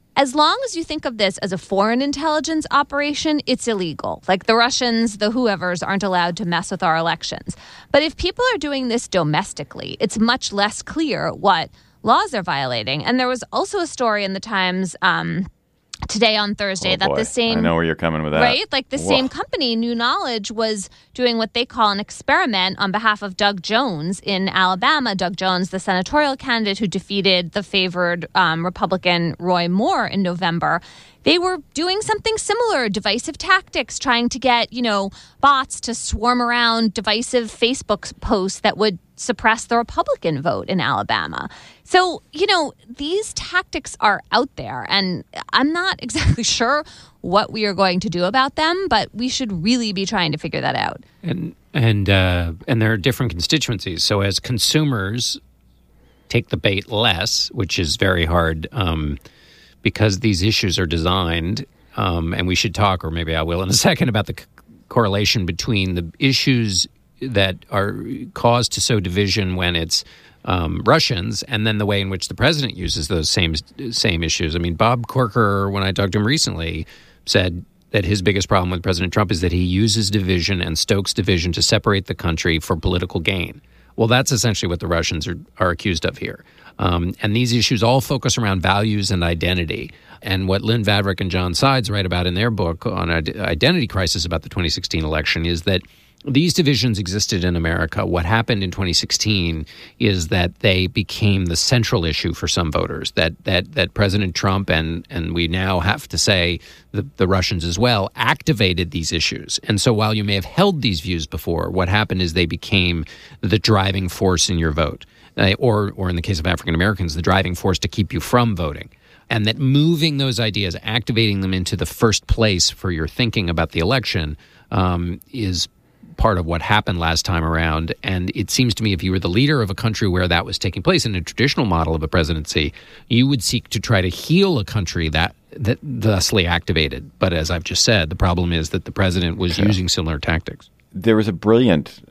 as long as you think of this as a foreign intelligence operation, it's illegal. Like the Russians, the whoever's aren't allowed to mess with our elections. But if people are doing this domestically, it's much less clear what laws they're violating. And there was also a story in the Times um, today on Thursday oh that boy. the same... I know where you're coming with that. Right? Like the Whoa. same company, New Knowledge, was doing what they call an experiment on behalf of Doug Jones in Alabama. Doug Jones, the senatorial candidate who defeated the favored um, Republican Roy Moore in November. They were doing something similar, divisive tactics, trying to get, you know, bots to swarm around divisive Facebook posts that would suppress the Republican vote in Alabama. So, you know, these tactics are out there, and I'm not exactly sure what we are going to do about them, but we should really be trying to figure that out. And and uh, and there are different constituencies. So as consumers take the bait less, which is very hard um, because these issues are designed, um, and we should talk, or maybe I will in a second, about the c- correlation between the issues that are caused to sow division when it's um, Russians, and then the way in which the president uses those same same issues. I mean, Bob Corker, when I talked to him recently, said that his biggest problem with President Trump is that he uses division and stokes division to separate the country for political gain. Well, that's essentially what the Russians are, are accused of here. Um, and these issues all focus around values and identity. And what Lynn Vavreck and John Sides write about in their book on Identity Crisis about the twenty sixteen election is that these divisions existed in America. What happened in twenty sixteen is that they became the central issue for some voters, that that that President Trump and and we now have to say the, the Russians as well activated these issues. And so while you may have held these views before, what happened is they became the driving force in your vote, uh, or or in the case of African Americans, the driving force to keep you from voting. And that moving those ideas, activating them into the first place for your thinking about the election um, is part of what happened last time around. And it seems to me if you were the leader of a country where that was taking place in a traditional model of a presidency, you would seek to try to heal a country that that thusly activated. But as I've just said, the problem is that the president was yeah. using similar tactics. There was a brilliant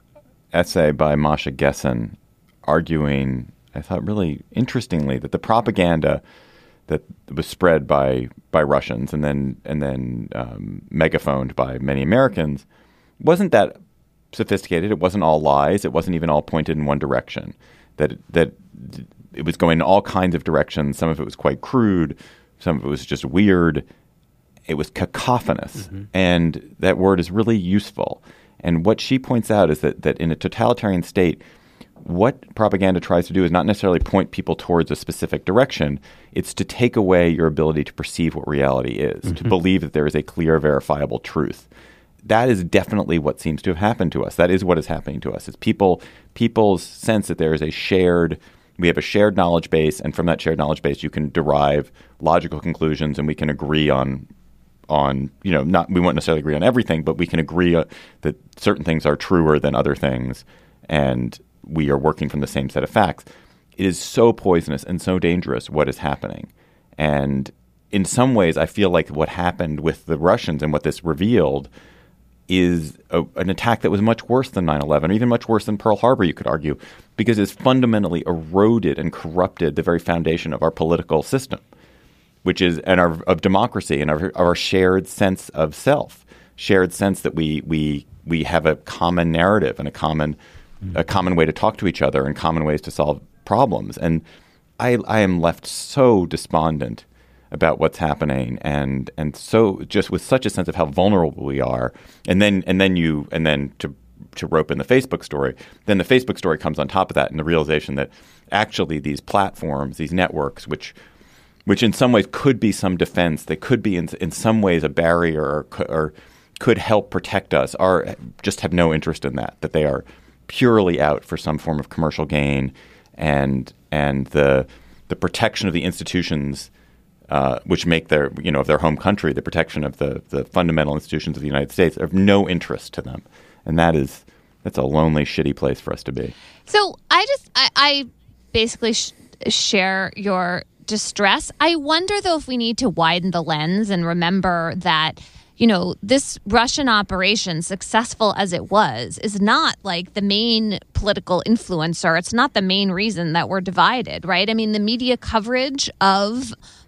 essay by Masha Gessen arguing, I thought really interestingly, that the propaganda that was spread by by Russians and then and then um, megaphoned by many Americans wasn't that sophisticated. It wasn't all lies. It wasn't even all pointed in one direction. That that it was going in all kinds of directions. Some of it was quite crude. Some of it was just weird. It was cacophonous. Mm-hmm. And that word is really useful. And what she points out is that that in a totalitarian state, what propaganda tries to do is not necessarily point people towards a specific direction. It's to take away your ability to perceive what reality is, mm-hmm. to believe that there is a clear, verifiable truth. That is definitely what seems to have happened to us. That is what is happening to us. It's people, people's sense that there is a shared, we have a shared knowledge base, and from that shared knowledge base, you can derive logical conclusions, and we can agree on, on you know, not we won't necessarily agree on everything, but we can agree uh, that certain things are truer than other things, and we are working from the same set of facts. It is so poisonous and so dangerous what is happening, and in some ways, I feel like what happened with the Russians and what this revealed is a, an attack that was much worse than nine eleven, or even much worse than Pearl Harbor, you could argue, because it's fundamentally eroded and corrupted the very foundation of our political system, which is and our of democracy and our, our shared sense of self, shared sense that we we we have a common narrative and a common mm-hmm. a common way to talk to each other and common ways to solve problems. And I I am left so despondent about what's happening, and and so just with such a sense of how vulnerable we are, and then and then you and then to to rope in the Facebook story, then the Facebook story comes on top of that, and the realization that actually these platforms, these networks, which which in some ways could be some defense, they could be in in some ways a barrier, or, or could help protect us, are just have no interest in that. That they are purely out for some form of commercial gain, and and the the protection of the institutions. Uh, which make their, you know, of their home country, the protection of the, the fundamental institutions of the United States, of no interest to them. And that is, that's a lonely, shitty place for us to be. So I just, I, I basically sh- share your distress. I wonder, though, if we need to widen the lens and remember that, you know, this Russian operation, successful as it was, is not like the main political influencer. It's not the main reason that we're divided, right? I mean, the media coverage of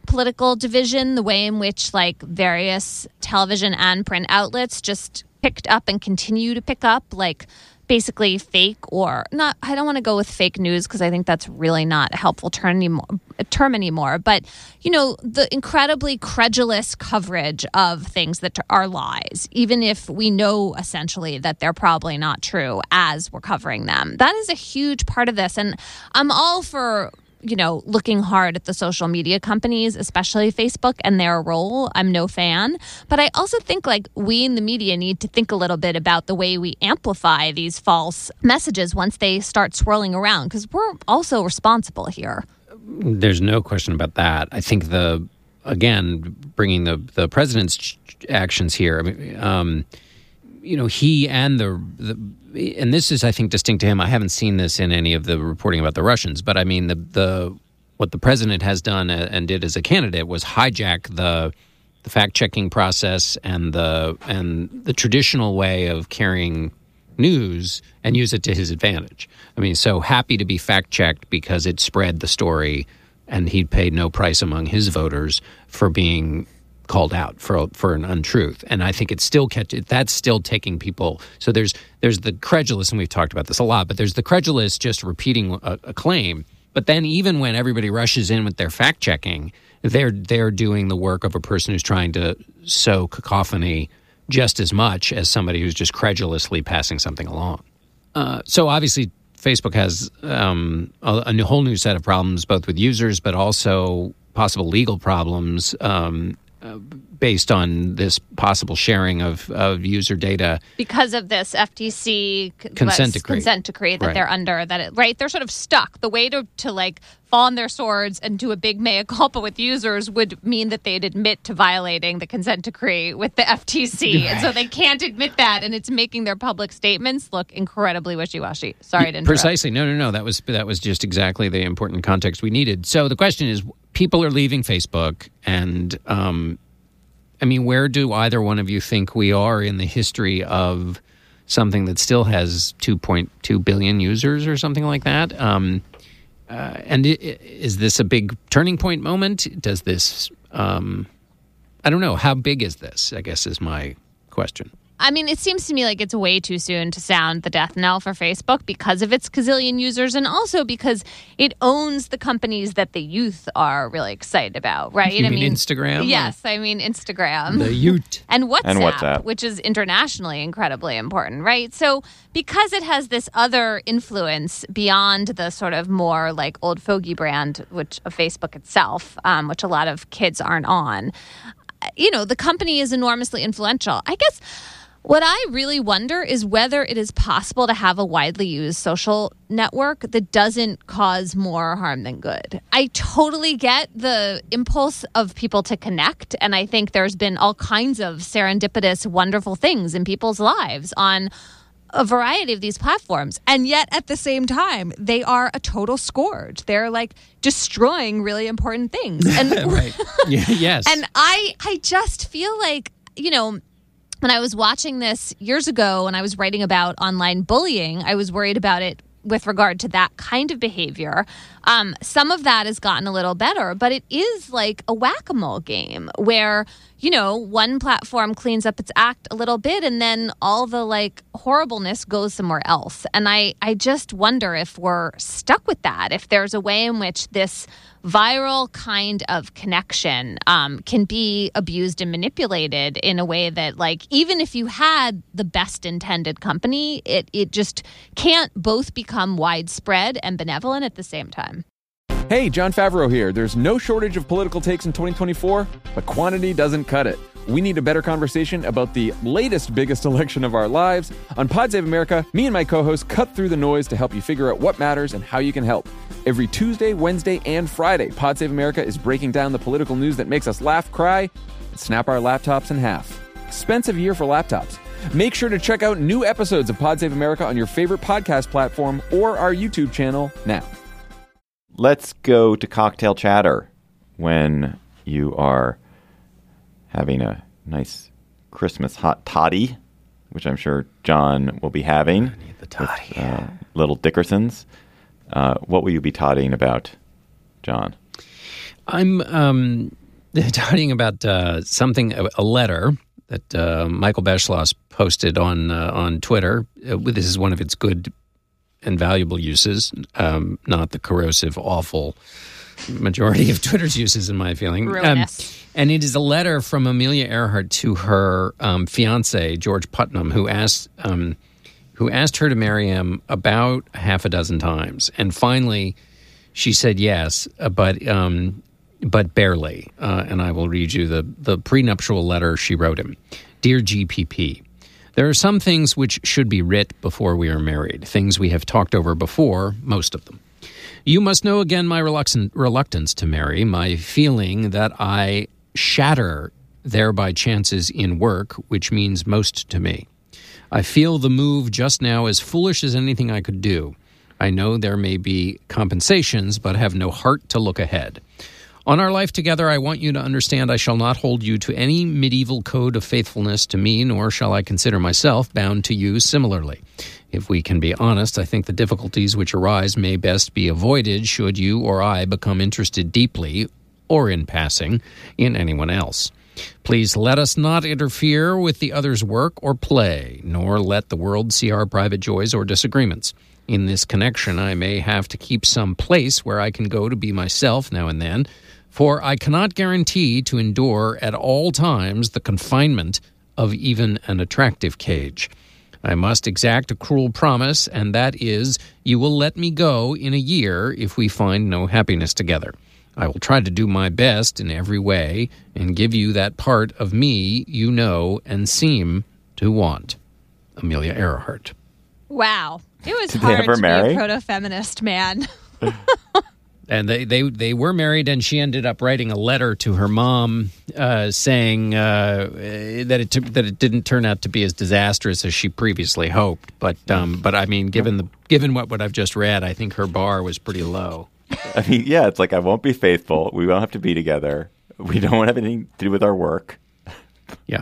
political division, the way in which like various television and print outlets just picked up and continue to pick up like basically fake or not. I don't want to go with fake news because I think that's really not a helpful term anymore, term anymore. But, you know, the incredibly credulous coverage of things that are lies, even if we know essentially that they're probably not true as we're covering them. That is a huge part of this. And I'm all for, you know, looking hard at the social media companies, especially Facebook and their role. I'm no fan. But I also think like we in the media need to think a little bit about the way we amplify these false messages once they start swirling around, because we're also responsible here. There's no question about that. I think the, again, bringing the, the president's actions here, I mean, um, you know, he and the, the, and this is, I think, distinct to him. I haven't seen this in any of the reporting about the Russians, but I mean, the the what the president has done and did as a candidate was hijack the the fact checking process and the and the traditional way of carrying news and use it to his advantage. I mean, so happy to be fact checked because it spread the story, and he paid no price among his voters for being called out for for an untruth. And I think it's still catch that's still taking people. So there's there's the credulous, and we've talked about this a lot, but there's the credulous just repeating a, a claim. But then even when everybody rushes in with their fact checking, they're they're doing the work of a person who's trying to sow cacophony just as much as somebody who's just credulously passing something along. Uh, so obviously Facebook has um, a, a new, whole new set of problems, both with users, but also possible legal problems um, uh, based on this possible sharing of, of user data. Because of this F T C consent decree. consent decree that right. they're under, that it, right? They're sort of stuck. The way to, to like fall on their swords and do a big mea culpa with users would mean that they'd admit to violating the consent decree with the F T C. Right. And so they can't admit that, and it's making their public statements look incredibly wishy-washy. Sorry to interrupt. Precisely. No, no, no. That was that was just exactly the important context we needed. So the question is, people are leaving Facebook, and um, I mean, where do either one of you think we are in the history of something that still has two point two billion users or something like that? Um, uh, and it, is this a big turning point moment? Does this, um, I don't know, how big is this, I guess is my question. I mean, it seems to me like it's way too soon to sound the death knell for Facebook because of its gazillion users, and also because it owns the companies that the youth are really excited about, right? You I mean mean Instagram? Yes, I mean Instagram. The youth. and, WhatsApp, and WhatsApp, which is internationally incredibly important, right? So because it has this other influence beyond the sort of more like old fogey brand, which of Facebook itself, um, which a lot of kids aren't on, you know, the company is enormously influential. I guess what I really wonder is whether it is possible to have a widely used social network that doesn't cause more harm than good. I totally get the impulse of people to connect, and I think there's been all kinds of serendipitous, wonderful things in people's lives on a variety of these platforms. And yet, at the same time, they are a total scourge. They're like destroying really important things. And right. Yeah, yes. And I, I just feel like, you know, when I was watching this years ago, when I was writing about online bullying, I was worried about it with regard to that kind of behavior. Um, some of that has gotten a little better, but it is like a whack-a-mole game where, you know, one platform cleans up its act a little bit and then all the like horribleness goes somewhere else. And I, I just wonder if we're stuck with that, if there's a way in which this viral kind of connection um, can be abused and manipulated in a way that, like, even if you had the best intended company, it, it just can't both become widespread and benevolent at the same time. Hey, Jon Favreau here. There's no shortage of political takes in twenty twenty-four, but quantity doesn't cut it. We need a better conversation about the latest biggest election of our lives. On Pod Save America, me and my co-hosts cut through the noise to help you figure out what matters and how you can help. Every Tuesday, Wednesday, and Friday, Pod Save America is breaking down the political news that makes us laugh, cry, and snap our laptops in half. Expensive year for laptops. Make sure to check out new episodes of Pod Save America on your favorite podcast platform or our YouTube channel now. Let's go to cocktail chatter when you are having a nice Christmas hot toddy, which I'm sure John will be having. I need the toddy. With, uh, little Dickersons. Uh, what will you be toddying about, John? I'm um, talking about uh, something, a, a letter that uh, Michael Beschloss posted on uh, on Twitter. Uh, this is one of its good and valuable uses, um, not the corrosive, awful majority of Twitter's uses, in my feeling. Ruinous. Um, and it is a letter from Amelia Earhart to her um, fiance, George Putnam, who asked um, who asked her to marry him about half a dozen times. And finally, she said yes, uh, but um, but barely. Uh, and I will read you the, the prenuptial letter she wrote him. Dear G P P, there are some things which should be writ before we are married, things we have talked over before, most of them. You must know again my reluctant, reluctance to marry, my feeling that I shatter thereby chances in work, which means most to me. I feel the move just now as foolish as anything I could do. I know there may be compensations, but have no heart to look ahead. On our life together, I want you to understand I shall not hold you to any medieval code of faithfulness to me, nor shall I consider myself bound to you similarly. If we can be honest, I think the difficulties which arise may best be avoided should you or I become interested deeply, or in passing, in anyone else. Please let us not interfere with the other's work or play, nor let the world see our private joys or disagreements. In this connection, I may have to keep some place where I can go to be myself now and then, for I cannot guarantee to endure at all times the confinement of even an attractive cage. I must exact a cruel promise, and that is, you will let me go in a year if we find no happiness together. I will try to do my best in every way and give you that part of me you know and seem to want. Amelia Earhart. Wow. It was Did they hard ever to marry? be a proto-feminist, man. And they, they, they were married, and she ended up writing a letter to her mom uh, saying uh, that it t- that it didn't turn out to be as disastrous as she previously hoped. But um, but I mean, given the given what, what I've just read, I think her bar was pretty low. I mean, yeah, it's like I won't be faithful. We won't have to be together. We don't have anything to do with our work. Yeah.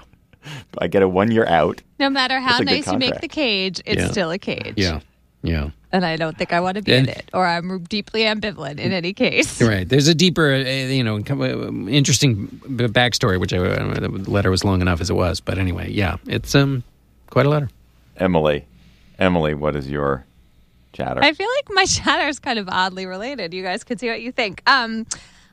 I get a one year out. No matter how That's a good nice you make contract. the cage, it's Yeah. still a cage. Yeah. Yeah. And I don't think I want to be And- in it, or I'm deeply ambivalent in any case. Right. There's a deeper, uh, you know, interesting b- backstory, which I, uh, the letter was long enough as it was. But anyway, yeah, it's um quite a letter. Emily, Emily, what is your chatter? I feel like my chatter is kind of oddly related. You guys can see what you think. Um,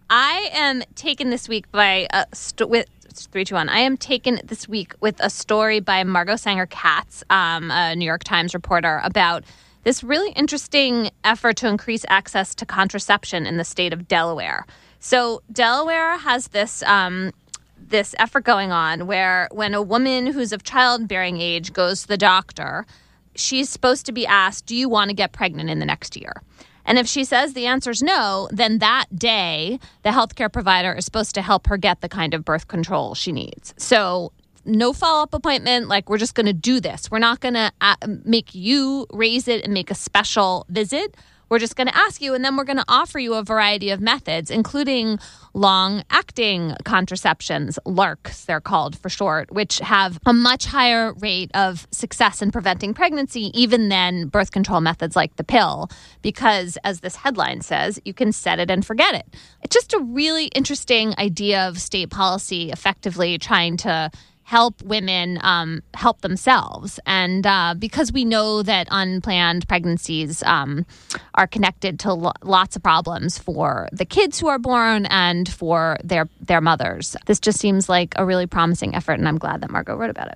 I am taken this week by a st- with three, two, one. I am taken this week with a story by Margot Sanger Katz, um, a New York Times reporter, about this really interesting effort to increase access to contraception in the state of Delaware. So Delaware has this um, this effort going on where when a woman who's of childbearing age goes to the doctor, she's supposed to be asked, do you want to get pregnant in the next year? And if she says the answer is no, then that day, the healthcare provider is supposed to help her get the kind of birth control she needs. So no follow-up appointment, like we're just going to do this. We're not going to uh, make you raise it and make a special visit. We're just going to ask you, and then we're going to offer you a variety of methods, including long-acting contraceptions, L A R Cs, they're called for short, which have a much higher rate of success in preventing pregnancy, even than birth control methods like the pill, because, as this headline says, you can set it and forget it. It's just a really interesting idea of state policy effectively trying to help women um, help themselves. And uh, because we know that unplanned pregnancies um, are connected to lo- lots of problems for the kids who are born and for their, their mothers. This just seems like a really promising effort, and I'm glad that Margot wrote about it.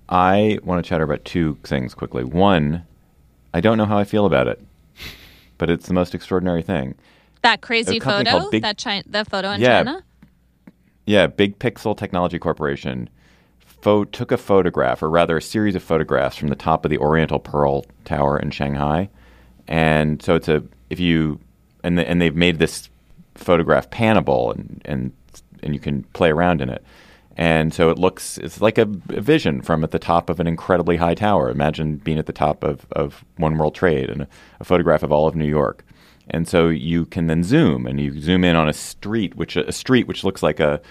I want to chatter about two things quickly. One, I don't know how I feel about it, but it's the most extraordinary thing. That crazy A company photo, called Big- that China, the photo in Yeah. China? Yeah, Big Pixel Technology Corporation Pho- took a photograph, or rather a series of photographs from the top of the Oriental Pearl Tower in Shanghai. And so it's a, if you, and the, and they've made this photograph panable, and, and, and you can play around in it. And so it looks, it's like a, a vision from at the top of an incredibly high tower. Imagine being at the top of, of One World Trade, and a, a photograph of all of New York. And so you can then zoom, and you zoom in on a street, which a street which looks like a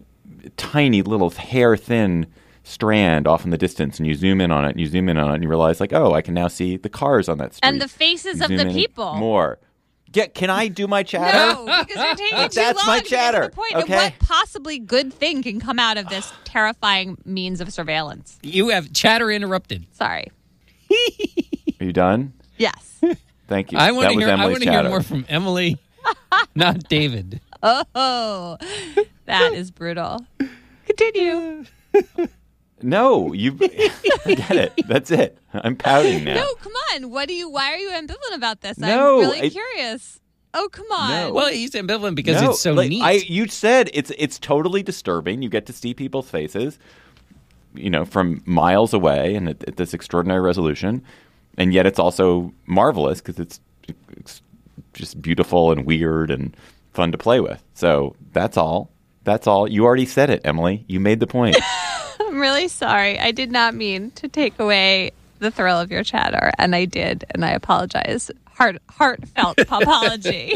tiny little hair-thin strand off in the distance, and you zoom in on it, and you zoom in on it, and you realize, like, oh, I can now see the cars on that street. And the faces You of zoom the in people. More. Get, can I do my chatter? No, because you're taking But too that's long my to get to chatter, the point. okay? And what possibly good thing can come out of this terrifying means of surveillance? You have chatter interrupted. Sorry. Are you done? Yes. Thank you. I want that to was hear. I Emily's want to hear chatter. more from Emily, not David. Oh, that is brutal. Continue. No, you forget it. That's it. I'm pouting now. No, come on. What do you? Why are you ambivalent about this? No, I'm really I- curious. Oh, come on. No. Well, he's ambivalent because No, it's so like, neat. I, you said it's it's totally disturbing. You get to see people's faces, you know, from miles away, and at, at this extraordinary resolution, and yet it's also marvelous because it's, it's just beautiful and weird and fun to play with. So that's all. That's all. You already said it, Emily. You made the point. I'm really sorry. I did not mean to take away the thrill of your chatter, and I did, and I apologize. Heart, heartfelt apology.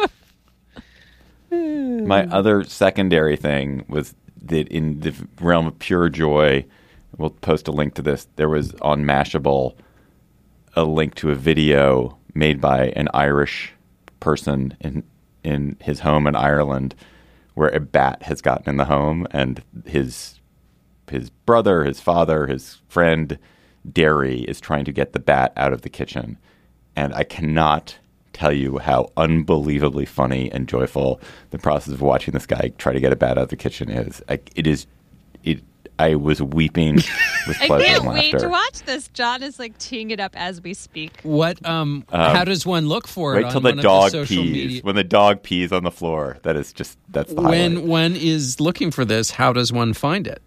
My other secondary thing was that in the realm of pure joy, we'll post a link to this. There was on Mashable a link to a video made by an Irish person in in his home in Ireland, where a bat has gotten in the home, and his his brother, his father, his friend Derry is trying to get the bat out of the kitchen. And I cannot tell you how unbelievably funny and joyful the process of watching this guy try to get a bat out of the kitchen is. I, it is. It. I was weeping with I pleasure can't and wait laughter. to watch this. John is like teeing it up as we speak. what? Um, how does one look for it? Wait on till the one dog of the social pees. media? When the dog pees on the floor, that is just that's the highlight. When one is looking for this, how does one find it?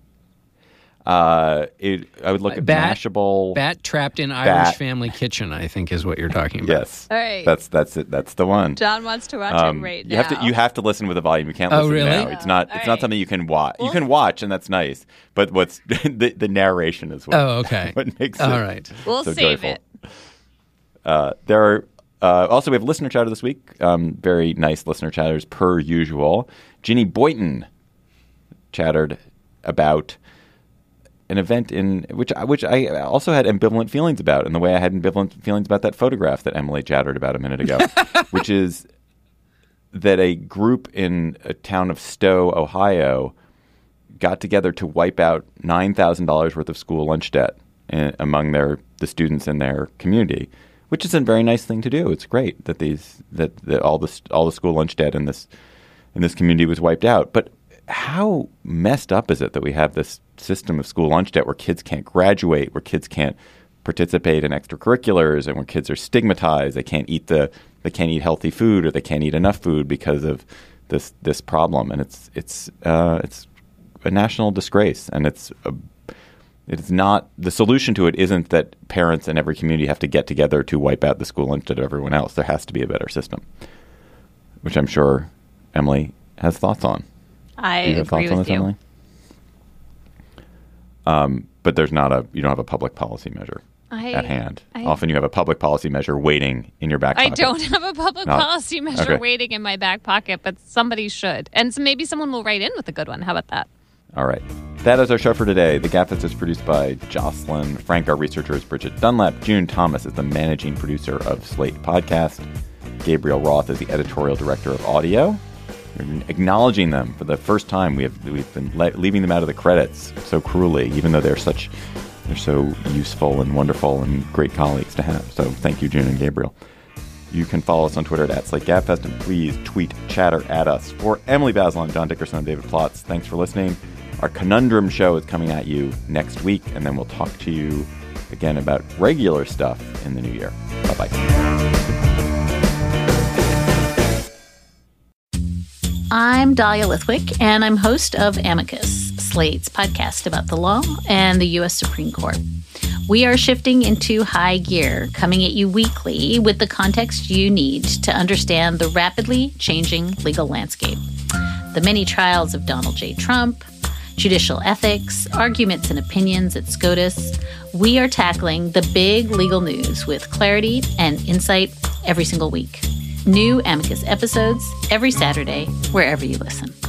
Uh, it, I would look at Bat- Mashable. Bat trapped in Bat. Irish family kitchen, I think, is what you're talking about. Yes. All right. That's that's it. That's the one. John wants to watch Um, it right you now. have to you have to listen with the volume. You can't Oh, listen really? now. It's not All it's not right. something you can watch. You Well- can watch, and that's nice. But what's the, the narration is what, Oh, okay. what makes All it right. We'll so save joyful. it. Uh, there are uh, also we have listener chatter this week. Um, very nice listener chatters per usual. Ginny Boyton chattered about an event in which which I also had ambivalent feelings about, in the way I had ambivalent feelings about that photograph that Emily chattered about a minute ago, which is that a group in a town of Stowe, Ohio, got together to wipe out nine thousand dollars worth of school lunch debt in, among their the students in their community, which is a very nice thing to do. It's great that these that, that all the all the school lunch debt in this in this community was wiped out. But how messed up is it that we have this system of school lunch debt where kids can't graduate, where kids can't participate in extracurriculars, and where kids are stigmatized? They can't eat the they can't eat healthy food, or they can't eat enough food because of this this problem. And it's it's uh, it's a national disgrace, and it's a, it's not the solution to it. Isn't that parents in every community have to get together to wipe out the school lunch debt of everyone else? There has to be a better system, which I'm sure Emily has thoughts on. I Do you have agree thoughts on with this, you. Emily? Um, but there's not a you don't have a public policy measure I- at hand. I- Often you have a public policy measure waiting in your back I pocket. don't have a public Not- policy measure okay. waiting in my back pocket, but somebody should. And so maybe someone will write in with a good one. How about that? All right. That is our show for today. The Gabfest is produced by Jocelyn Frank. Our researcher is Bridget Dunlap. June Thomas is the managing producer of Slate Podcast. Gabriel Roth is the editorial director of audio. We're acknowledging them for the first time. We have we've been le- leaving them out of the credits so cruelly, even though they're such they're so useful and wonderful and great colleagues to have. So thank you, June and Gabriel. You can follow us on Twitter at Slate Gabfest, and please tweet chatter at us. For Emily Bazelon, John Dickerson, and David Plotz, thanks for listening. Our Conundrum show is coming at you next week, and then we'll talk to you again about regular stuff in the new year. Bye-bye. I'm Dahlia Lithwick, and I'm host of Amicus, Slate's podcast about the law and the U S Supreme Court. We are shifting into high gear, coming at you weekly with the context you need to understand the rapidly changing legal landscape. The many trials of Donald J. Trump, judicial ethics, arguments and opinions at SCOTUS. We are tackling the big legal news with clarity and insight every single week. New Amicus episodes every Saturday, wherever you listen.